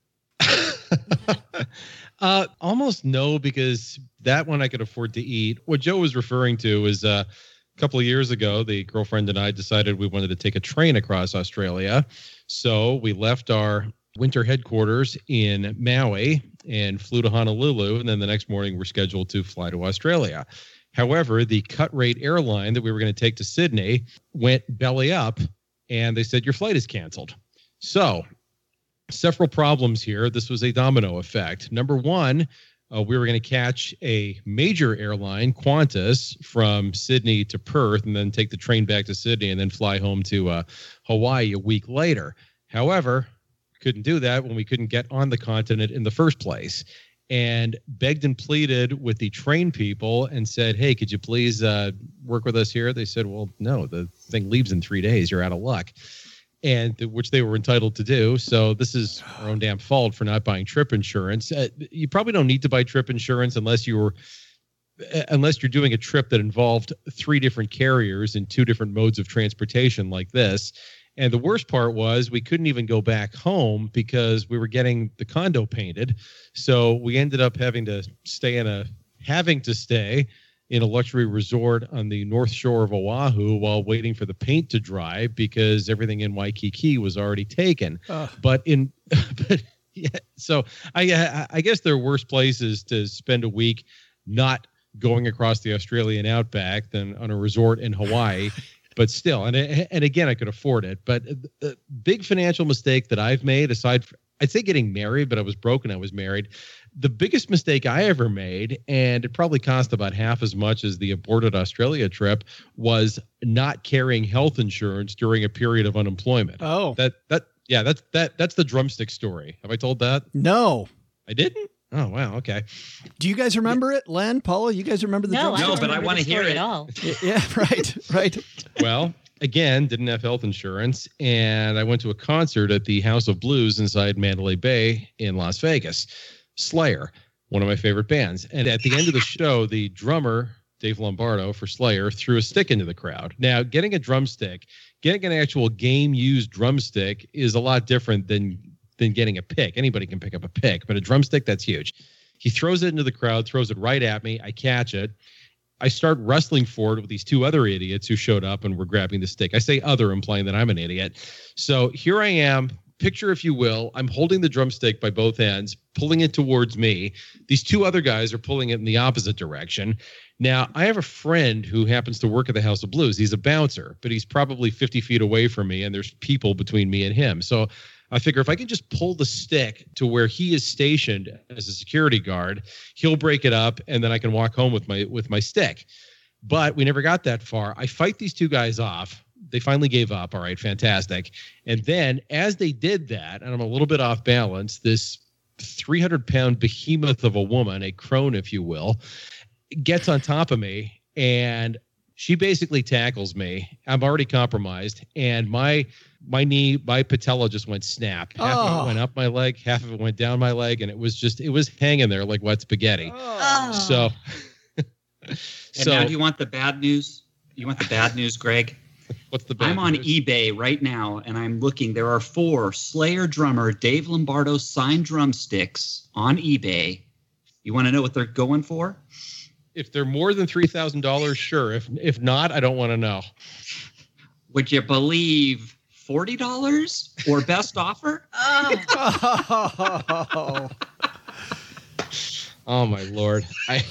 S6: uh, almost no, because that one I could afford to eat. What Joe was referring to is uh, a couple of years ago, the girlfriend and I decided we wanted to take a train across Australia. So we left our winter headquarters in Maui and flew to Honolulu, and then the next morning we're scheduled to fly to Australia. However, the cut rate airline that we were going to take to Sydney went belly up, and they said your flight is canceled. So several problems here. This was a domino effect. Number one, uh, we were going to catch a major airline, Qantas, from Sydney to Perth, and then take the train back to Sydney and then fly home to uh, Hawaii a week later. However, couldn't do that when we couldn't get on the continent in the first place, and begged and pleaded with the train people and said, hey, could you please uh, work with us here? They said, well, no, the thing leaves in three days. You're out of luck, and th- which they were entitled to do. So this is our own damn fault for not buying trip insurance. Uh, you probably don't need to buy trip insurance unless you were unless you're doing a trip that involved three different carriers and two different modes of transportation like this. And the worst part was we couldn't even go back home because we were getting the condo painted. So we ended up having to stay in a having to stay in a luxury resort on the north shore of Oahu while waiting for the paint to dry because everything in Waikiki was already taken. Uh. But in but yeah, so I I guess there are worse places to spend a week not going across the Australian outback than on a resort in Hawaii. But still, and and again, I could afford it. But the big financial mistake that I've made, aside from, I'd say getting married, but I was broke when I was married. The biggest mistake I ever made, and it probably cost about half as much as the aborted Australia trip, was not carrying health insurance during a period of unemployment.
S1: Oh,
S6: that that yeah, that's that that's the drumstick story. Have I told that?
S1: No,
S6: I didn't. Oh, wow. Okay.
S1: Do you guys remember it? Len, Paula, you guys remember the
S8: no,
S1: drumstick?
S7: No, but I want to hear it.
S8: At all.
S1: Yeah, right, right.
S6: Well, again, didn't have health insurance, and I went to a concert at the House of Blues inside Mandalay Bay in Las Vegas. Slayer, one of my favorite bands. And at the end of the show, the drummer, Dave Lombardo, for Slayer, threw a stick into the crowd. Now, getting a drumstick, getting an actual game-used drumstick is a lot different than than getting a pick. Anybody can pick up a pick, but a drumstick, that's huge. He throws it into the crowd, throws it right at me. I catch it. I start wrestling for it with these two other idiots who showed up and were grabbing the stick. I say other, implying that I'm an idiot. So here I am. Picture, if you will, I'm holding the drumstick by both ends, pulling it towards me. These two other guys are pulling it in the opposite direction. Now, I have a friend who happens to work at the House of Blues. He's a bouncer, but he's probably fifty feet away from me, and there's people between me and him. So I figure if I can just pull the stick to where he is stationed as a security guard, he'll break it up, and then I can walk home with my with my stick. But we never got that far. I fight these two guys off. They finally gave up. All right, fantastic. And then as they did that, and I'm a little bit off balance, this three hundred pound behemoth of a woman, a crone, if you will, gets on top of me, and she basically tackles me. I'm already compromised, and my my knee, my patella just went snap. Half
S1: Oh.
S6: of it went up my leg, half of it went down my leg, and it was just, it was hanging there like wet spaghetti.
S8: Oh.
S6: So,
S7: And
S6: so
S7: now, do you want the bad news? You want the bad news, Greg?
S6: what's the bad
S7: I'm on
S6: news?
S7: eBay right now, and I'm looking. There are four Slayer drummer Dave Lombardo signed drumsticks on eBay. You want to know what they're going for?
S6: If they're more than three thousand dollars, sure. If if not, I don't want to know.
S7: Would you believe forty dollars or best offer?
S1: Oh.
S6: Oh my Lord. I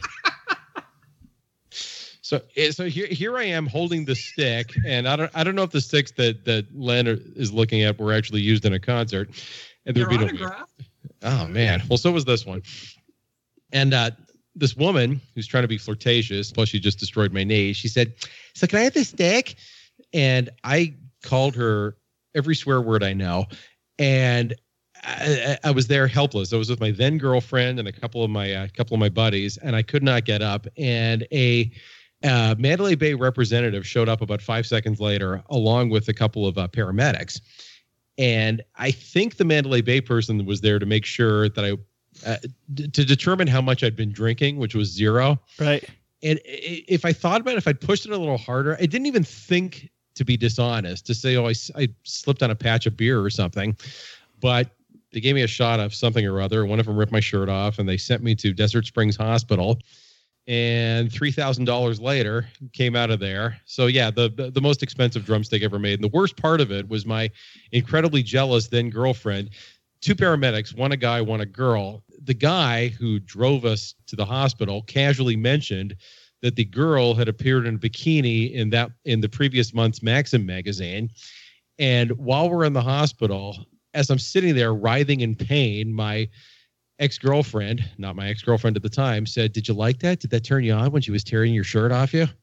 S6: So so here here I am holding the stick, and I don't I don't know if the sticks that that Len is looking at were actually used in a concert. And
S7: Your
S6: there'd be no
S7: autograph?
S6: Oh man. Well, so was this one. And uh this woman who's trying to be flirtatious, plus she just destroyed my knee, she said, "So can I have this stick?" And I called her every swear word I know. And I, I was there helpless. I was with my then girlfriend and a couple of my uh, couple of my buddies, and I could not get up. And a uh, Mandalay Bay representative showed up about five seconds later, along with a couple of uh, paramedics. And I think the Mandalay Bay person was there to make sure that I uh, d- to determine how much I'd been drinking, which was zero.
S1: Right.
S6: And i- if I thought about it, if I'd pushed it a little harder, I didn't even think to be dishonest to say, oh, I, s- I slipped on a patch of beer or something. But they gave me a shot of something or other. One of them ripped my shirt off, and they sent me to Desert Springs Hospital. And three thousand dollars later, came out of there. So yeah, the, the the most expensive drumstick ever made. And the worst part of it was my incredibly jealous then girlfriend. Two paramedics, one a guy, one a girl. The guy who drove us to the hospital casually mentioned that the girl had appeared in a bikini in that in the previous month's Maxim magazine. And while we're in the hospital, as I'm sitting there writhing in pain, my ex-girlfriend, not my ex-girlfriend at the time, said, "Did you like that? Did that turn you on when she was tearing your shirt off you?"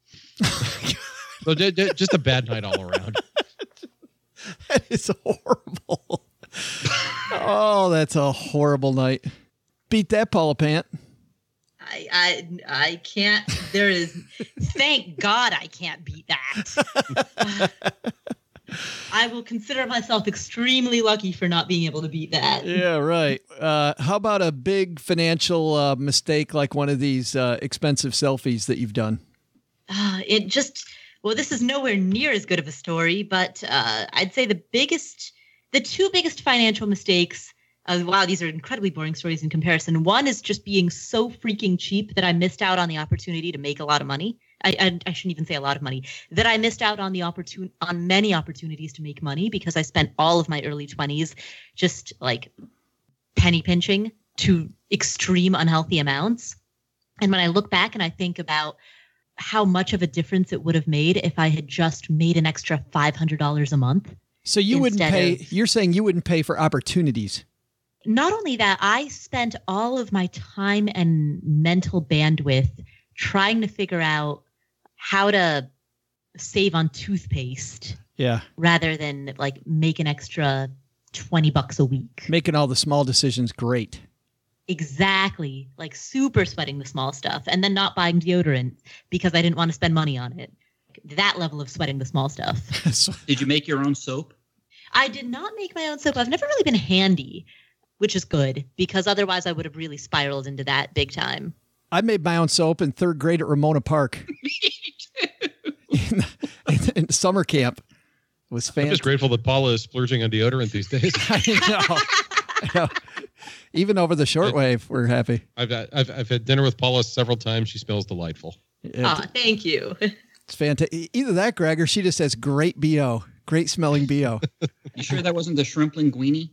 S6: So d- d- just a bad night all around.
S1: That is horrible. Oh, that's a horrible night. Beat that, Paula Pant.
S8: I, I I can't. There is. Thank God I can't beat that. I will consider myself extremely lucky for not being able to beat that.
S1: Yeah, right. Uh, how about a big financial uh, mistake like one of these uh, expensive selfies that you've done?
S8: Uh, it just, well, this is nowhere near as good of a story, but uh, I'd say the biggest, the two biggest financial mistakes, uh, wow, these are incredibly boring stories in comparison. One is just being so freaking cheap that I missed out on the opportunity to make a lot of money. I, I, I shouldn't even say a lot of money, that I missed out on the opportun- on many opportunities to make money because I spent all of my early twenties just like penny pinching to extreme unhealthy amounts. And when I look back and I think about how much of a difference it would have made if I had just made an extra five hundred dollars a month.
S1: So you wouldn't
S8: instead
S1: pay,
S8: of-
S1: you're saying you wouldn't pay for opportunities.
S8: Not only that, I spent all of my time and mental bandwidth trying to figure out how to save on toothpaste
S1: Yeah.
S8: rather than like make an extra twenty bucks a week.
S1: Making all the small decisions great.
S8: Exactly. Like super sweating the small stuff and then not buying deodorant because I didn't want to spend money on it. That level of sweating the small stuff.
S1: So-
S7: Did you make your own soap?
S8: I did not make my own soap. I've never really been handy, which is good because otherwise I would have really spiraled into that big time.
S1: I made my own soap in third grade at Ramona Park. in, in, in summer camp. It was
S6: I'm
S1: fantastic.
S6: just grateful that Paula is splurging on deodorant these days.
S1: I know. I know. Even over the shortwave, we're happy.
S6: I've, I've I've had dinner with Paula several times. She smells delightful.
S8: Oh, thank you.
S1: It's fantastic. Either that, Greg, or she just has great B O, great smelling B O.
S7: You sure that wasn't the shrimp linguine?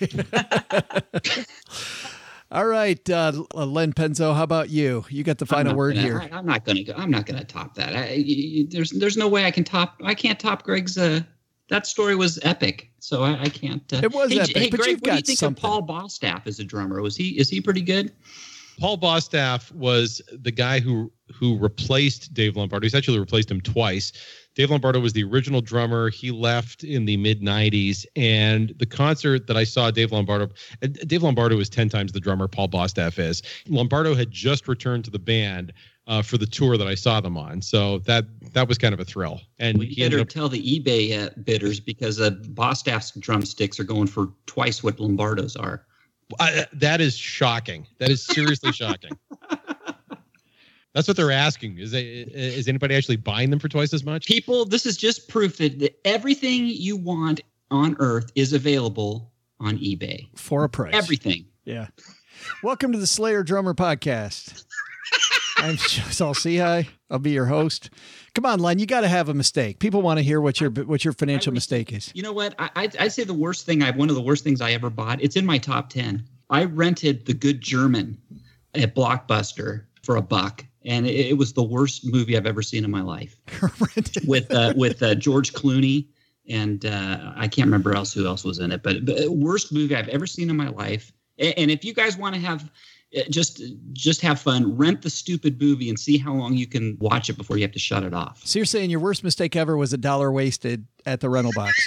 S1: All right, uh, Len Penzo, how about you? You got the final word
S7: gonna,
S1: here.
S7: I, I'm not going to. I'm not going to top that. I, you, there's there's no way I can top. I can't top Greg's. Uh, that story was epic, so I, I can't. Uh,
S1: it was
S7: hey,
S1: epic,
S7: hey,
S1: but
S7: Greg,
S1: you've
S7: what do
S1: got
S7: you think
S1: something.
S7: of Paul Bostaff as a drummer? Was he is he pretty good?
S6: Paul Bostaff was the guy who who replaced Dave Lombardo. He's actually replaced him twice. Dave Lombardo was the original drummer. He left in the mid nineties, and the concert that I saw Dave Lombardo, Dave Lombardo is ten times the drummer Paul Bostaff is. Lombardo had just returned to the band uh, for the tour that I saw them on, so that that was kind of a thrill. And
S7: we
S6: he ended
S7: better
S6: up,
S7: tell the eBay uh, bidders because uh, Bostaff's drumsticks are going for twice what Lombardo's are.
S6: uh, that is shocking. That is seriously shocking. That's what they're asking. Is they, is anybody actually buying them for twice as much?
S7: People, this is just proof that, that everything you want on Earth is available on eBay.
S1: For a price.
S7: Everything.
S1: Yeah. Welcome to the Slayer Drummer Podcast. I'm Saul Sehi. I'll be your host. Come on, Len, you got to have a mistake. People want to hear what your what your financial
S7: was,
S1: mistake is.
S7: You know what? I I I'd say the worst thing I one of the worst things I ever bought. It's in my top ten. I rented The Good German at Blockbuster for a buck. And it, it was the worst movie I've ever seen in my life. with uh, with uh, George Clooney and uh, I can't remember else who else was in it, but, but worst movie I've ever seen in my life. And, and if you guys want to have just just have fun, rent the stupid movie and see how long you can watch it before you have to shut it off.
S1: So you're saying your worst mistake ever was a dollar wasted at the rental box?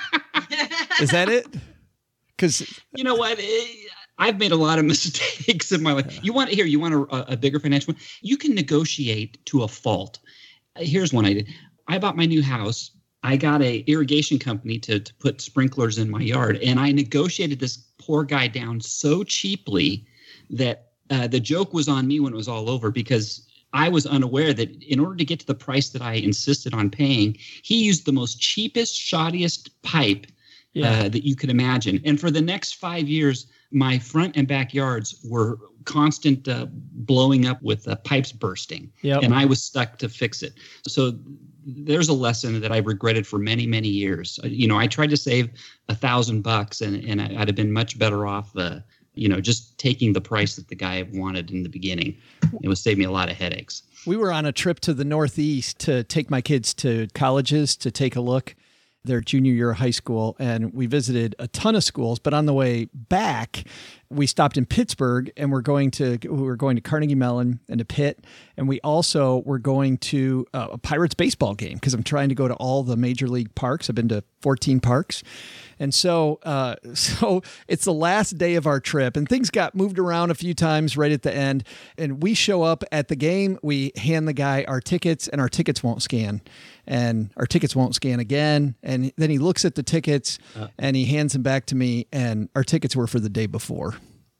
S1: Is that it? Because
S7: you know what. It, I've made a lot of mistakes in my life. You want here, you want a, a bigger financial one? You can negotiate to a fault. Here's one I did. I bought my new house. I got a irrigation company to, to put sprinklers in my yard. And I negotiated this poor guy down so cheaply that uh, the joke was on me when it was all over, because I was unaware that in order to get to the price that I insisted on paying, he used the most cheapest, shoddiest pipe yeah. uh, that you could imagine. And for the next five years, my front and backyards were constant uh, blowing up with uh, pipes bursting,
S1: yep.
S7: and I was stuck to fix it. So there's a lesson that I regretted for many, many years. You know, I tried to save a thousand bucks, and and I'd have been much better off, uh, you know, just taking the price that the guy wanted in the beginning. It would save me a lot of headaches.
S1: We were on a trip to the Northeast to take my kids to colleges to take a look. Their junior year of high school, and we visited a ton of schools. But on the way back, we stopped in Pittsburgh, and we're going to we were going to Carnegie Mellon and to Pitt, and we also were going to uh, a Pirates baseball game because I'm trying to go to all the major league parks. I've been to fourteen parks, and so uh, so it's the last day of our trip, and things got moved around a few times right at the end. And we show up at the game, we hand the guy our tickets, and our tickets won't scan. And our tickets won't scan again. And then he looks at the tickets uh, and he hands them back to me. And our tickets were for the day before.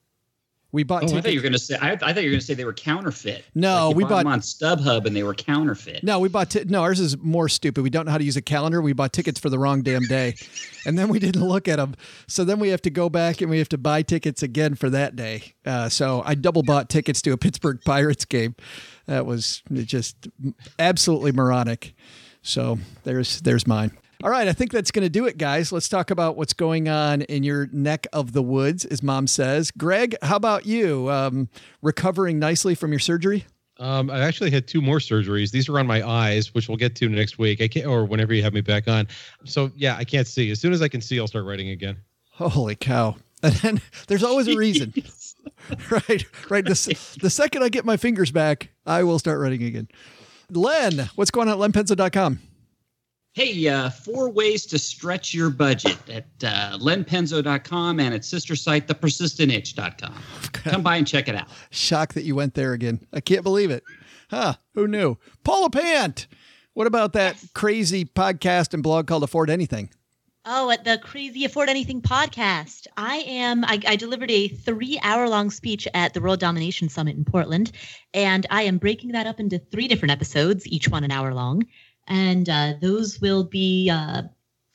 S1: We bought.
S7: Oh,
S1: tickets.
S7: I thought you were going to say. I, I thought you were going to say they were counterfeit.
S1: No,
S7: like
S1: we
S7: bought,
S1: bought
S7: them on StubHub and they were counterfeit.
S1: No, we bought. T- no, ours is more stupid. We don't know how to use a calendar. We bought tickets for the wrong damn day, and then we didn't look at them. So then we have to go back and we have to buy tickets again for that day. Uh, so I double bought tickets to a Pittsburgh Pirates game. That was just absolutely moronic. So there's there's mine. All right, I think that's going to do it, guys. Let's talk about what's going on in your neck of the woods, as Mom says. Greg, how about you? Um, recovering nicely from your surgery?
S6: Um, I actually had two more surgeries. These are on my eyes, which we'll get to next week. I can't, or whenever you have me back on. So yeah, I can't see. As soon as I can see, I'll start writing again.
S1: Holy cow! And then there's always a reason, right? Right. The, the second I get my fingers back, I will start writing again. Len, what's going on at len penzo dot com?
S7: Hey, uh, four ways to stretch your budget at uh, len penzo dot com and its sister site, the persistent itch dot com. Come by and check it out.
S1: Shocked that you went there again. I can't believe it. Huh? Who knew? Paula Pant, what about that yes. crazy podcast and blog called Afford Anything?
S8: Oh, at the Crazy Afford Anything podcast. I am, I, I delivered a three hour long speech at the World Domination Summit in Portland, and I am breaking that up into three different episodes, each one an hour long. And uh, those will be uh,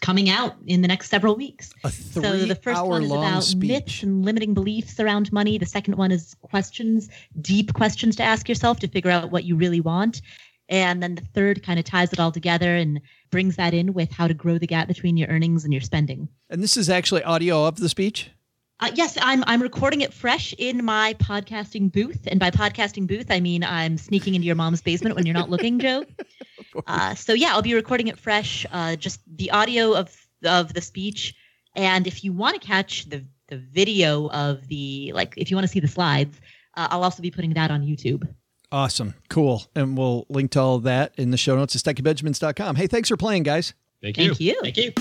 S8: coming out in the next several weeks.
S1: A
S8: So the first one is
S1: three-hour-long
S8: about
S1: speech.
S8: myths and limiting beliefs around money. The second one is questions, deep questions to ask yourself to figure out what you really want. And then the third kind of ties it all together and brings that in with how to grow the gap between your earnings and your spending.
S1: And this is actually audio of the speech?
S8: Uh, yes, I'm I'm recording it fresh in my podcasting booth. And by podcasting booth, I mean I'm sneaking into your mom's basement when you're not looking, Joe. Uh, so yeah, I'll be recording it fresh, uh, just the audio of of the speech. And if you want to catch the, the video of the, like, if you want to see the slides, uh, I'll also be putting that on YouTube.
S1: Awesome. Cool. And we'll link to all of that in the show notes at Stecky Benjamins dot com. Hey, thanks for playing, guys.
S6: Thank you.
S8: Thank you.
S7: Thank you.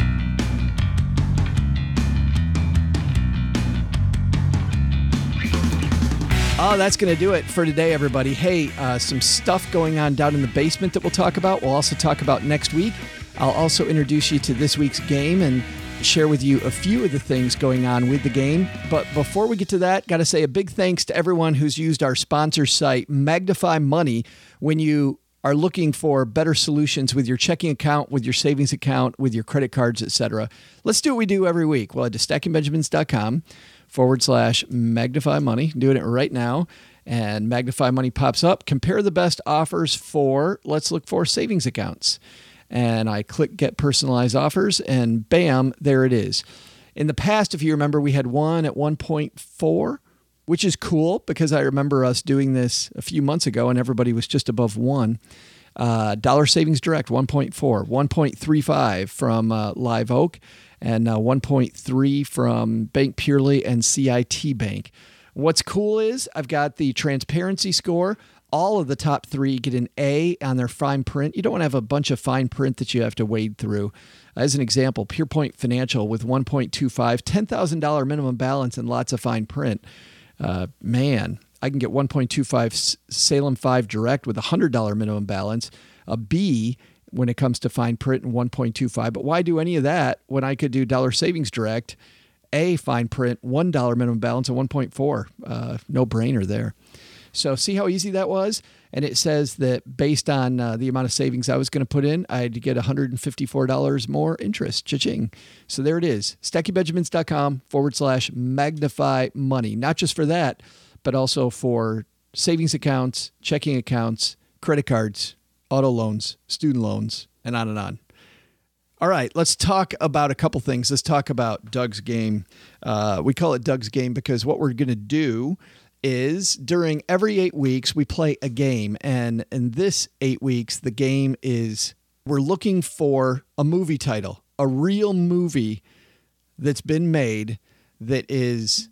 S1: Oh, that's going to do it for today, everybody. Hey, uh, some stuff going on down in the basement that we'll talk about. We'll also talk about next week. I'll also introduce you to this week's game and share with you a few of the things going on with the game. But before we get to that, got to say a big thanks to everyone who's used our sponsor site, Magnify Money, when you are looking for better solutions with your checking account, with your savings account, with your credit cards, et cetera. Let's do what we do every week. Well, head to Stacking Benjamins dot com forward slash Magnify Money. I'm doing it right now. And Magnify Money pops up. Compare the best offers for, let's look for savings accounts. And I click Get Personalized Offers, and bam, there it is. In the past, if you remember, we had one at one point four, which is cool because I remember us doing this a few months ago and everybody was just above one. Uh, Dollar Savings Direct, one point four, one point three five from uh, Live Oak, and uh, one point three from Bank Purely and C I T Bank. What's cool is I've got the transparency score. All of the top three get an A on their fine print. You don't want to have a bunch of fine print that you have to wade through. As an example, PurePoint Financial with one point two five, ten thousand dollars minimum balance and lots of fine print. Uh, man, I can get one point two five Salem five Direct with a one hundred dollars minimum balance, a B when it comes to fine print and one point two five. But why do any of that when I could do Dollar Savings Direct, A fine print, one dollar minimum balance, and one point four? Uh, no brainer there. So see how easy that was? And it says that based on uh, the amount of savings I was going to put in, I had to get one hundred fifty-four dollars more interest. Cha-ching. So there it is. Stacky Benjamins dot com forward slash magnify money. Not just for that, but also for savings accounts, checking accounts, credit cards, auto loans, student loans, and on and on. All right, let's talk about a couple things. Let's talk about Doug's game. Uh, we call it Doug's game because what we're going to do is during every eight weeks, we play a game. And in this eight weeks, the game is we're looking for a movie title, a real movie that's been made that is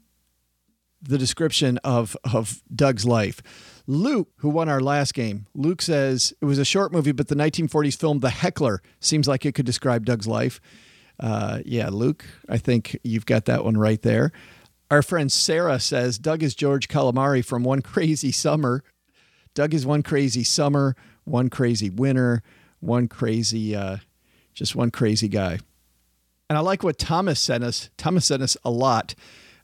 S1: the description of, of Doug's life. Luke, who won our last game, Luke says it was a short movie, but the nineteen forties film The Heckler seems like it could describe Doug's life. Uh, yeah, Luke, I think you've got that one right there. Our friend Sarah says Doug is George Calamari from One Crazy Summer. Doug is one crazy summer, one crazy winter, one crazy, uh, just one crazy guy. And I like what Thomas sent us. Thomas sent us a lot.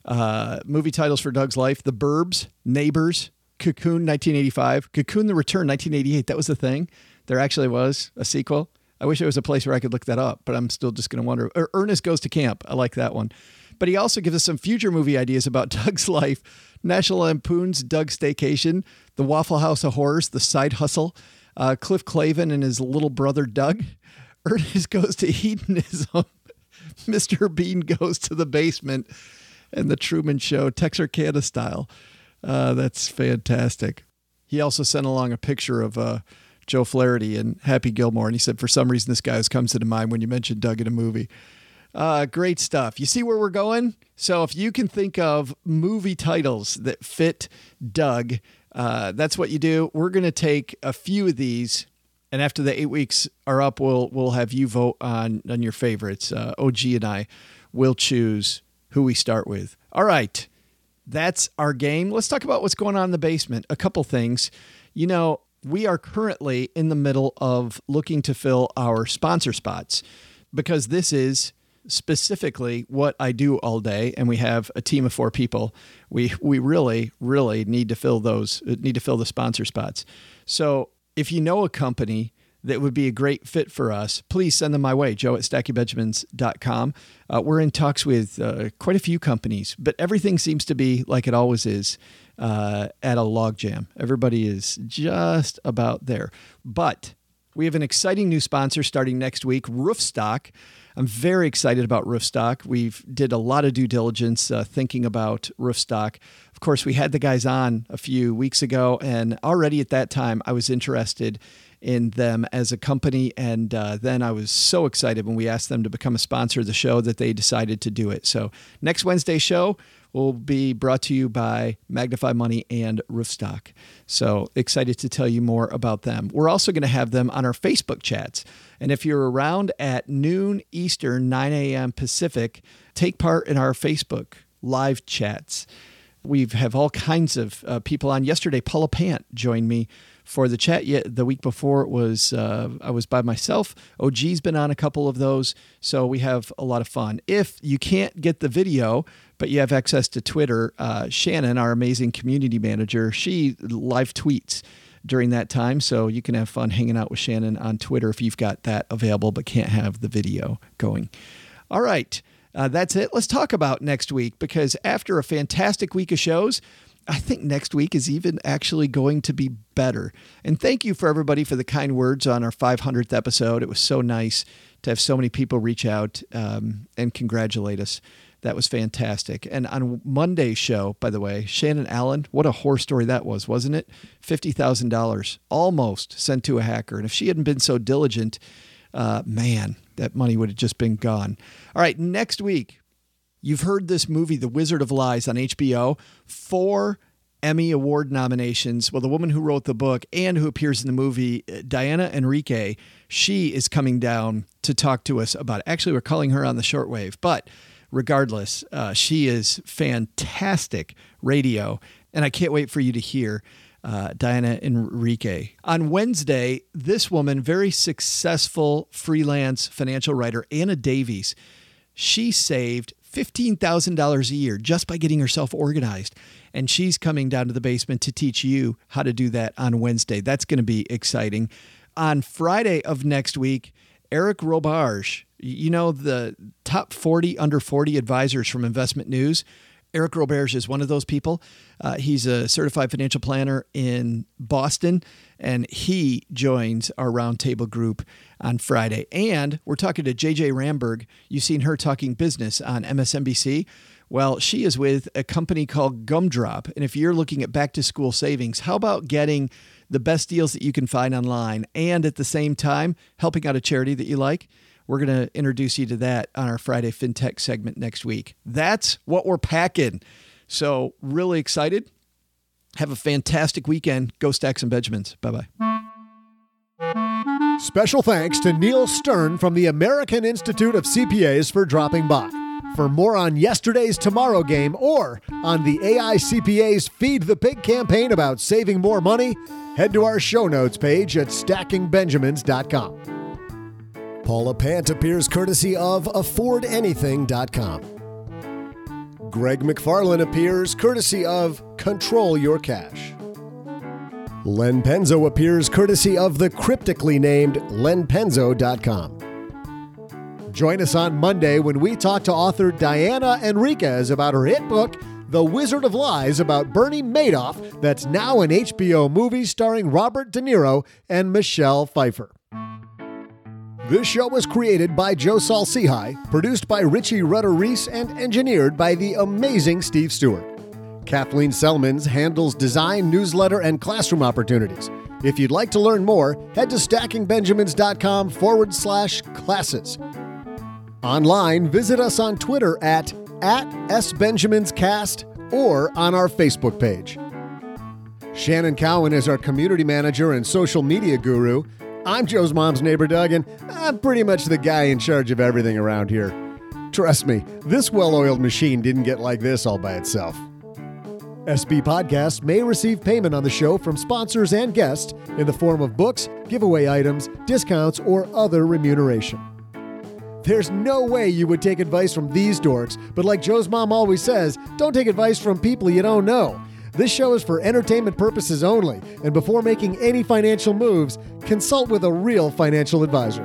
S1: Uh, movie titles for Doug's life: The Burbs, Neighbors, Cocoon, nineteen eighty-five, Cocoon the Return, nineteen eighty-eight. That was the thing. There actually was a sequel. I wish there was a place where I could look that up, but I'm still just going to wonder. Or Ernest Goes to Camp. I like that one. But he also gives us some future movie ideas about Doug's life. National Lampoon's Doug's Staycation, The Waffle House of Horrors, The Side Hustle, uh, Cliff Clavin and his little brother Doug, Ernest Goes to Hedonism, Mister Bean Goes to the Basement, and The Truman Show, Texarkana style. Uh, that's fantastic. He also sent along a picture of uh, Joe Flaherty and Happy Gilmore, and he said, for some reason, this guy always comes to mind when you mention Doug in a movie. Uh, great stuff. You see where we're going? So if you can think of movie titles that fit Doug, uh, that's what you do. We're going to take a few of these, and after the eight weeks are up, we'll we'll have you vote on, on your favorites. Uh, O G and I will choose who we start with. All right. That's our game. Let's talk about what's going on in the basement. A couple things. You know, we are currently in the middle of looking to fill our sponsor spots because this is specifically what I do all day, and we have a team of four people. We we really, really need to fill those, need to fill the sponsor spots. So if you know a company that would be a great fit for us, please send them my way, joe at stacky benjamins dot com. Uh, we're in talks with uh, quite a few companies, but everything seems to be like it always is uh, at a logjam. Everybody is just about there. But we have an exciting new sponsor starting next week, Roofstock. I'm very excited about Roofstock. We've did a lot of due diligence uh, thinking about Roofstock. Of course, we had the guys on a few weeks ago, and already at that time, I was interested in them as a company. And uh, then I was so excited when we asked them to become a sponsor of the show that they decided to do it. So next Wednesday's show will be brought to you by Magnify Money and Roofstock. So excited to tell you more about them. We're also going to have them on our Facebook chats. And if you're around at noon Eastern, nine a.m. Pacific, take part in our Facebook live chats. We have all kinds of uh, people on. Yesterday, Paula Pant joined me for the chat. Yet the week before it was uh, I was by myself. O G's been on a couple of those, so we have a lot of fun. If you can't get the video, but you have access to Twitter, uh, Shannon, our amazing community manager, she live tweets during that time, so you can have fun hanging out with Shannon on Twitter if you've got that available but can't have the video going. All right. Uh, that's it. Let's talk about next week, because after a fantastic week of shows, I think next week is even actually going to be better. And thank you for everybody for the kind words on our five hundredth episode. It was so nice to have so many people reach out um, and congratulate us. That was fantastic. And on Monday's show, by the way, Shannon Allen, what a horror story that was, wasn't it? fifty thousand dollars almost sent to a hacker. And if she hadn't been so diligent, uh, man, that money would have just been gone. All right, next week, you've heard this movie, The Wizard of Lies on H B O, four Emmy Award nominations. Well, the woman who wrote the book and who appears in the movie, Diana Enrique, she is coming down to talk to us about it. Actually, we're calling her on the shortwave, but regardless, uh, she is fantastic radio, and I can't wait for you to hear uh, Diana Enrique. On Wednesday, this woman, very successful freelance financial writer, Anna Davies, she saved fifteen thousand dollars a year just by getting herself organized. And she's coming down to the basement to teach you how to do that on Wednesday. That's going to be exciting. On Friday of next week, Eric Robarge, you know, the top forty under forty advisors from Investment News. Eric Robarge is one of those people. Uh, he's a certified financial planner in Boston, and he joins our roundtable group on Friday. And we're talking to J J Ramberg. You've seen her talking business on M S N B C. Well, she is with a company called Gumdrop. And if you're looking at back-to-school savings, how about getting the best deals that you can find online and at the same time helping out a charity that you like? We're going to introduce you to that on our Friday FinTech segment next week. That's what we're packing. So really excited. Have a fantastic weekend. Go Stacks and Benjamins. Bye-bye.
S5: Special thanks to Neil Stern from the American Institute of C P As for dropping by. For more on yesterday's Tomorrow Game or on the A I C P A's Feed the Pig campaign about saving more money, head to our show notes page at stacking benjamins dot com. Paula Pant appears courtesy of afford anything dot com. Greg McFarlane appears courtesy of Control Your Cash. Len Penzo appears courtesy of the cryptically named len penzo dot com. Join us on Monday when we talk to author Diana Enriquez about her hit book, The Wizard of Lies, about Bernie Madoff, that's now an H B O movie starring Robert De Niro and Michelle Pfeiffer. This show was created by Joe Saul-Sehy, produced by Richie Rutter-Reese, and engineered by the amazing Steve Stewart. Kathleen Selmans handles design, newsletter, and classroom opportunities. If you'd like to learn more, head to stacking benjamins dot com forward slash classes. Online, visit us on Twitter at, at SBenjaminsCast or on our Facebook page. Shannon Cowan is our community manager and social media guru. I'm Joe's mom's neighbor, Doug, and I'm pretty much the guy in charge of everything around here. Trust me, this well-oiled machine didn't get like this all by itself. S B Podcasts may receive payment on the show from sponsors and guests in the form of books, giveaway items, discounts, or other remuneration. There's no way you would take advice from these dorks, but like Joe's mom always says, don't take advice from people you don't know. This show is for entertainment purposes only, and before making any financial moves, consult with a real financial advisor.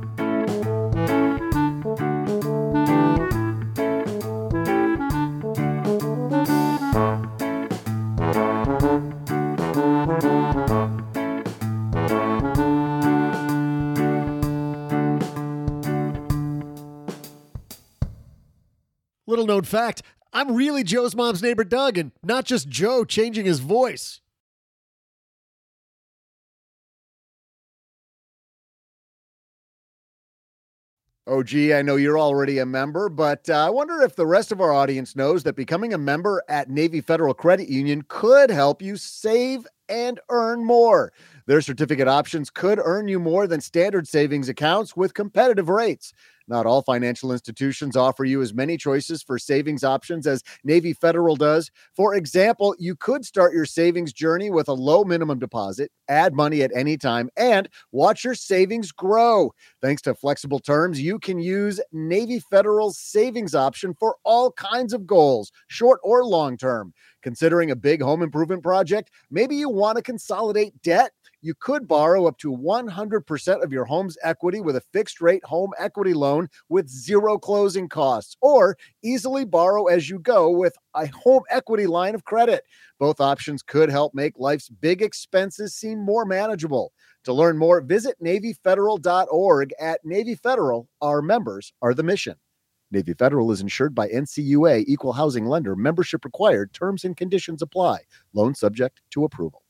S5: Little known fact, I'm really Joe's mom's neighbor Doug, and not just Joe changing his voice.
S2: O G, I know you're already a member, but uh, I wonder if the rest of our audience knows that becoming a member at Navy Federal Credit Union could help you save and earn more. Their certificate options could earn you more than standard savings accounts with competitive rates. Not all financial institutions offer you as many choices for savings options as Navy Federal does. For example, you could start your savings journey with a low minimum deposit, add money at any time, and watch your savings grow. Thanks to flexible terms, you can use Navy Federal's savings option for all kinds of goals, short or long term. Considering a big home improvement project, maybe you want to consolidate debt. You could borrow up to one hundred percent of your home's equity with a fixed rate home equity loan with zero closing costs, or easily borrow as you go with a home equity line of credit. Both options could help make life's big expenses seem more manageable. To learn more, visit Navy Federal dot org. At Navy Federal, our members are the mission. Navy Federal is insured by N C U A, Equal Housing Lender. Membership required. Terms and conditions apply. Loan subject to approval.